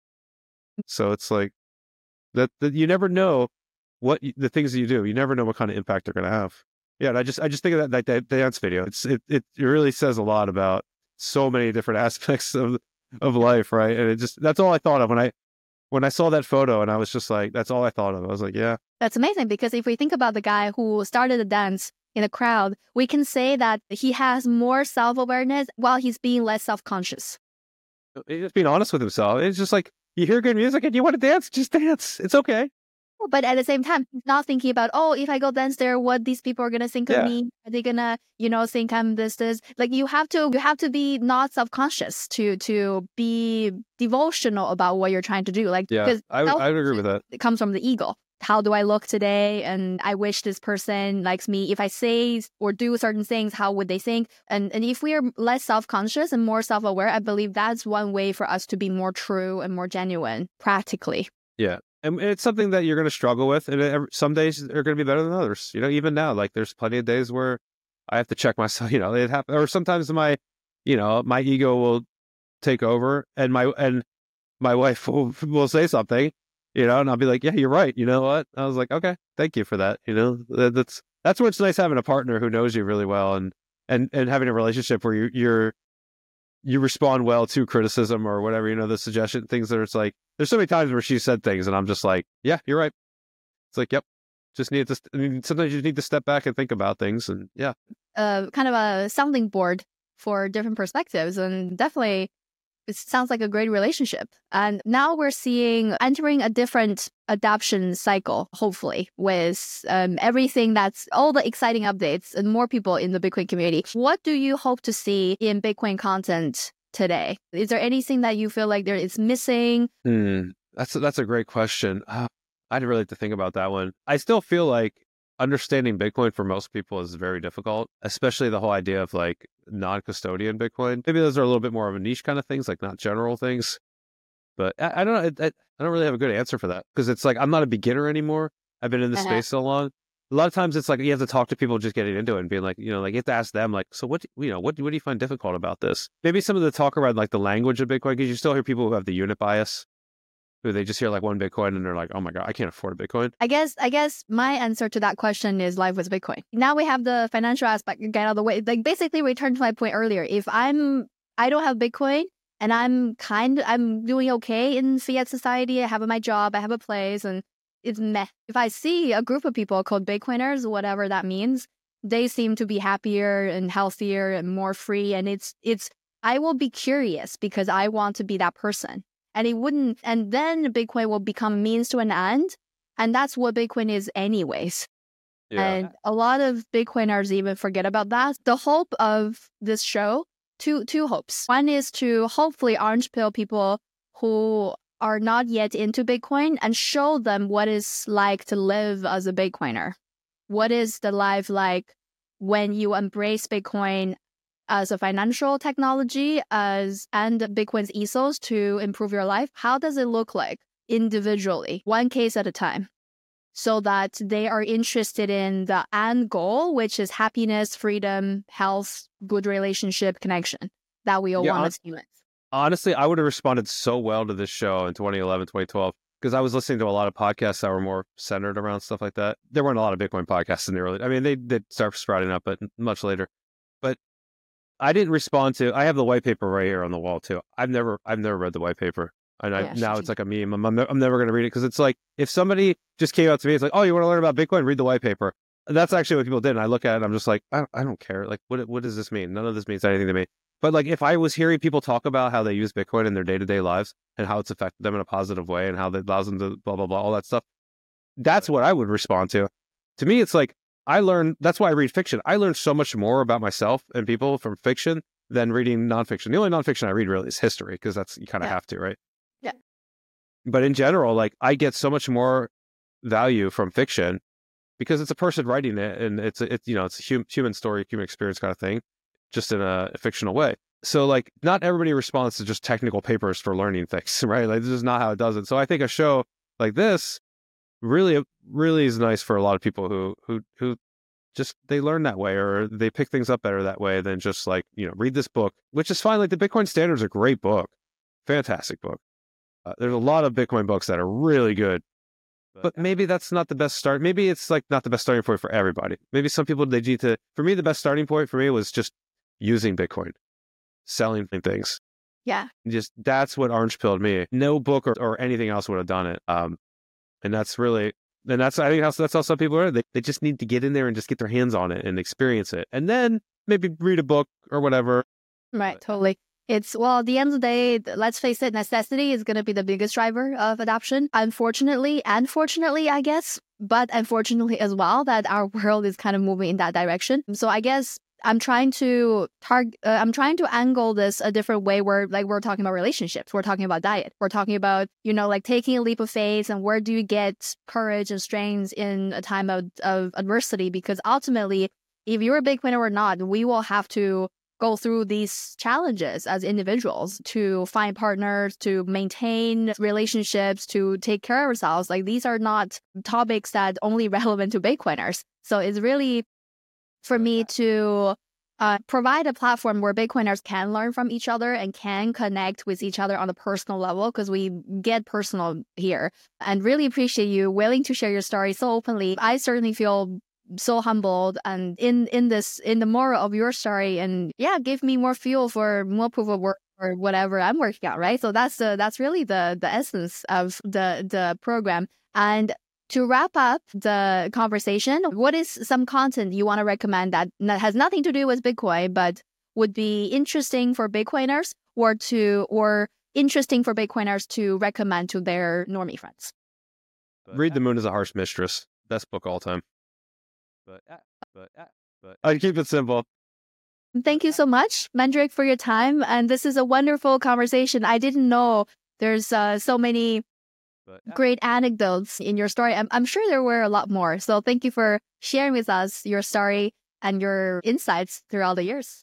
Speaker 1: So it's like that, that you never know what you, the things that you do, you never know what kind of impact they're going to have. Yeah. And I just, I just think of that, that, that dance video. It's, it, it, it really says a lot about so many different aspects of, of life. Right. And it just, that's all I thought of when I, when I saw that photo, and I was just like, that's all I thought of. I was like, yeah.
Speaker 2: That's amazing, because if we think about the guy who started the dance in a crowd, we can say that he has more self-awareness while he's being less self-conscious.
Speaker 1: He's just being honest with himself. It's just like, you hear good music and you want to dance, just dance. It's okay.
Speaker 2: But at the same time, he's not thinking about, oh, if I go dance there, what these people are going to think
Speaker 1: Yeah.
Speaker 2: of me? Are they going to, you know, think I'm this, this? Like you have to, you have to be not self-conscious to, to be devotional about what you're trying to do. Like,
Speaker 1: Yeah,
Speaker 2: because
Speaker 1: I would, I would agree with that.
Speaker 2: it comes from the ego. How do I look today? And I wish this person likes me. If I say or do certain things, how would they think? And and if we are less self-conscious and more self-aware, I believe that's one way for us to be more true and more genuine, practically.
Speaker 1: Yeah. And it's something that you're going to struggle with. And it, some days are going to be better than others. You know, even now, like there's plenty of days where I have to check myself, you know, it happens. Or sometimes my, you know, my ego will take over and my, and my wife will, will say something, you know, and I'll be like, yeah, you're right. You know what? I was like, okay, thank you for that. You know, that, that's, that's what's nice having a partner who knows you really well and, and, and having a relationship where you, you're, you respond well to criticism or whatever, you know, the suggestion, things that it's like, there's so many times where she said things and I'm just like, yeah, you're right. It's like, yep. Just need to, I mean, sometimes you need to step back and think about things and yeah.
Speaker 2: Uh, kind of a sounding board for different perspectives. And definitely it sounds like a great relationship. And now we're seeing entering a different adoption cycle, hopefully, with um, everything that's all the exciting updates and more people in the Bitcoin community. What do you hope to see in Bitcoin content today? Is there anything that you feel like there is missing?
Speaker 1: Hmm. That's a, that's a great question. Uh, I'd really have to think about that one. I still feel like understanding Bitcoin for most people is very difficult, especially the whole idea of like non-custodian Bitcoin. Maybe those are a little bit more of a niche kind of things, like not general things. But I, I don't know. I, I don't really have a good answer for that because it's like I'm not a beginner anymore. I've been in this
Speaker 2: Uh-huh.
Speaker 1: space so long. A lot of times it's like you have to talk to people just getting into it and being like, you know, like you have to ask them like, so what, do- you know, what, what do you find difficult about this? Maybe some of the talk around like the language of Bitcoin, because you still hear people who have the unit bias, who they just hear like one Bitcoin and they're like, oh my God, I can't afford a Bitcoin.
Speaker 2: I guess I guess my answer to that question is life with Bitcoin. Now we have the financial aspect get out of the way. Like basically return to my point earlier. If I'm I don't have Bitcoin and I'm kind I'm doing okay in fiat society, I have my job, I have a place, and it's meh. If I see a group of people called Bitcoiners, whatever that means, they seem to be happier and healthier and more free. And it's it's I will be curious because I want to be that person. And it wouldn't, and then Bitcoin will become a means to an end. And that's what Bitcoin is anyways.
Speaker 1: Yeah.
Speaker 2: And a lot of Bitcoiners even forget about that. The hope of this show two two hopes. One is to hopefully orange pill people who are not yet into Bitcoin and show them what it's like to live as a Bitcoiner. What is the life like when you embrace Bitcoin as a financial technology as and Bitcoin's ethos to improve your life? How does it look like individually, one case at a time, so that they are interested in the end goal, which is happiness, freedom, health, good relationship, connection that we all
Speaker 1: Yeah,
Speaker 2: want
Speaker 1: hon-
Speaker 2: as humans.
Speaker 1: Honestly, I would have responded so well to this show in twenty eleven, twenty twelve, because I was listening to a lot of podcasts that were more centered around stuff like that. There weren't a lot of Bitcoin podcasts in the early. I mean, they did start sprouting up, but much later. But I didn't respond to. I have the white paper right here on the wall too. I've never, I've never read the white paper, and I,
Speaker 2: Yeah,
Speaker 1: now
Speaker 2: sure.
Speaker 1: it's like a meme. I'm, I'm, ne- I'm never going to read it because it's like if somebody just came out to me, it's like, oh, you want to learn about Bitcoin? Read the white paper. That's actually what people did, and I look at it, and I'm just like, I, I don't care. Like, what, what does this mean? None of this means anything to me. But like, if I was hearing people talk about how they use Bitcoin in their day to day lives and how it's affected them in a positive way and how that allows them to blah blah blah, all that stuff, that's what I would respond to. To me, it's like I learn. That's why I read fiction. I learn so much more about myself and people from fiction than reading nonfiction. The only nonfiction I read really is history because that's you kind of
Speaker 2: Yeah.
Speaker 1: have to, right?
Speaker 2: Yeah.
Speaker 1: But in general, like I get so much more value from fiction because it's a person writing it, and it's a, it's you know it's a hum, human story, human experience kind of thing, just in a, a fictional way. So like, not everybody responds to just technical papers for learning things, right? Like this is not how it does it. So I think a show like this really, really is nice for a lot of people who who who just they learn that way or they pick things up better that way than just like, you know, read this book, which is fine. Like the Bitcoin Standard is a great book, fantastic book. Uh, there's a lot of Bitcoin books that are really good, but maybe that's not the best start. Maybe it's like not the best starting point for everybody. Maybe some people, they need to, for me, the best starting point for me was just using Bitcoin, selling things.
Speaker 2: Yeah.
Speaker 1: Just that's what orange pilled me. No book or, or anything else would have done it. Um, and that's really, and that's, I think that's, that's how some people are. They, they just need to get in there and just get their hands on it and experience it. And then maybe read a book or whatever.
Speaker 2: Right,
Speaker 1: But-
Speaker 2: totally. It's, well, at the end of the day, th- let's face it, necessity is going to be the biggest driver of adoption. Unfortunately, and fortunately, I guess, but unfortunately as well, that our world is kind of moving in that direction. So I guess I'm trying to target, uh, I'm trying to angle this a different way where, like, we're talking about relationships, we're talking about diet, we're talking about, you know, like taking a leap of faith and where do you get courage and strength in a time of, of adversity? Because ultimately, if you're a Bitcoiner or not, we will have to go through these challenges as individuals to find partners, to maintain relationships, to take care of ourselves. Like, these are not topics that only relevant to Bitcoiners. So it's really for me to uh, provide a platform where Bitcoiners can learn from each other and can connect with each other on a personal level, because we get personal here, and really appreciate you willing to share your story so openly. I certainly feel so humbled and in in this in the moral of your story, and yeah, give me more fuel for more proof of work or whatever I'm working on, right? So that's the that's really the the essence of the the program. And to wrap up the conversation, what is some content you want to recommend that n- has nothing to do with Bitcoin but would be interesting for Bitcoiners, or to or interesting for Bitcoiners to recommend to their normie friends?
Speaker 1: Read The Moon is a Harsh Mistress. Best book all time. But, but, but I keep it simple.
Speaker 2: Thank you so much, Mandrick, for your time. And this is a wonderful conversation. I didn't know there's uh, so many great anecdotes in your story. I'm, I'm sure there were a lot more. So thank you for sharing with us your story and your insights throughout the years.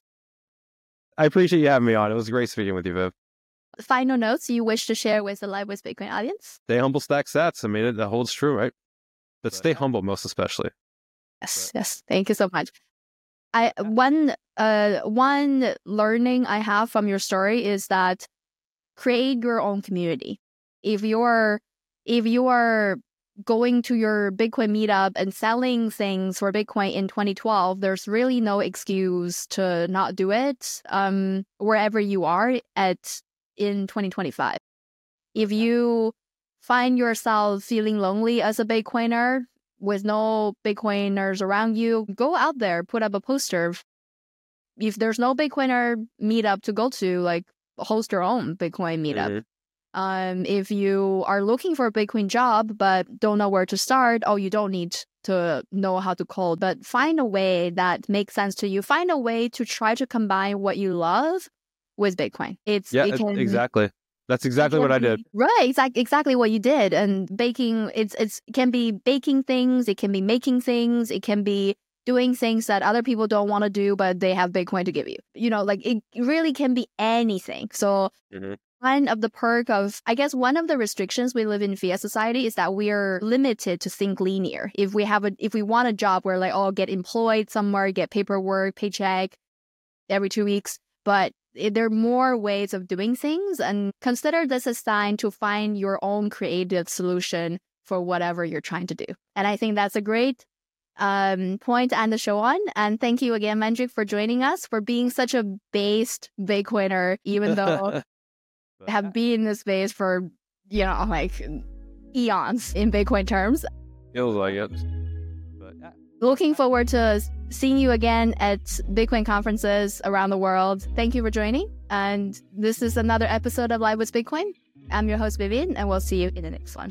Speaker 1: I appreciate you having me on. It was great speaking with you, Viv.
Speaker 2: Final notes you wish to share with the Live with Bitcoin audience?
Speaker 1: Stay humble, stack sats. I mean, it, that holds true, right? But stay humble, most especially.
Speaker 2: Yes, yes. Thank you so much. I one uh one learning I have from your story is that create your own community. If you're if you are going to your Bitcoin meetup and selling things for Bitcoin in twenty twelve, there's really no excuse to not do it um wherever you are at in twenty twenty-five. If you find yourself feeling lonely as a Bitcoiner with no Bitcoiners around you, go out there, put up a poster. If there's no Bitcoiner meetup to go to, like, host your own Bitcoin meetup.
Speaker 1: Mhm.
Speaker 2: Um, if you are looking for a Bitcoin job but don't know where to start, oh, you don't need to know how to code, but find a way that makes sense to you. Find a way to try to combine what you love with Bitcoin. It's
Speaker 1: Yeah,
Speaker 2: it can,
Speaker 1: exactly. That's exactly what I did.
Speaker 2: Right, exactly, exactly what you did. And baking, it's it's it can be baking things, it can be making things, it can be doing things that other people don't want to do, but they have Bitcoin to give you. You know, like it really can be anything. So mm-hmm. One of the perk of, I guess, one of the restrictions we live in fiat society is that we are limited to think linear. If we have a, if we want a job, we're like, oh, get employed somewhere, get paperwork, paycheck every two weeks. But there are more ways of doing things, and consider this a sign to find your own creative solution for whatever you're trying to do. And I think that's a great um, point to end the show on. And thank you again, Mandrik, for joining us, for being such a based Bitcoiner, even though have been in this space for, you know, like eons in Bitcoin terms.
Speaker 1: Feels like it.
Speaker 2: But, yeah. Looking forward to seeing you again at Bitcoin conferences around the world. Thank you for joining. And this is another episode of Live with Bitcoin. I'm your host, Vivian, and we'll see you in the next one.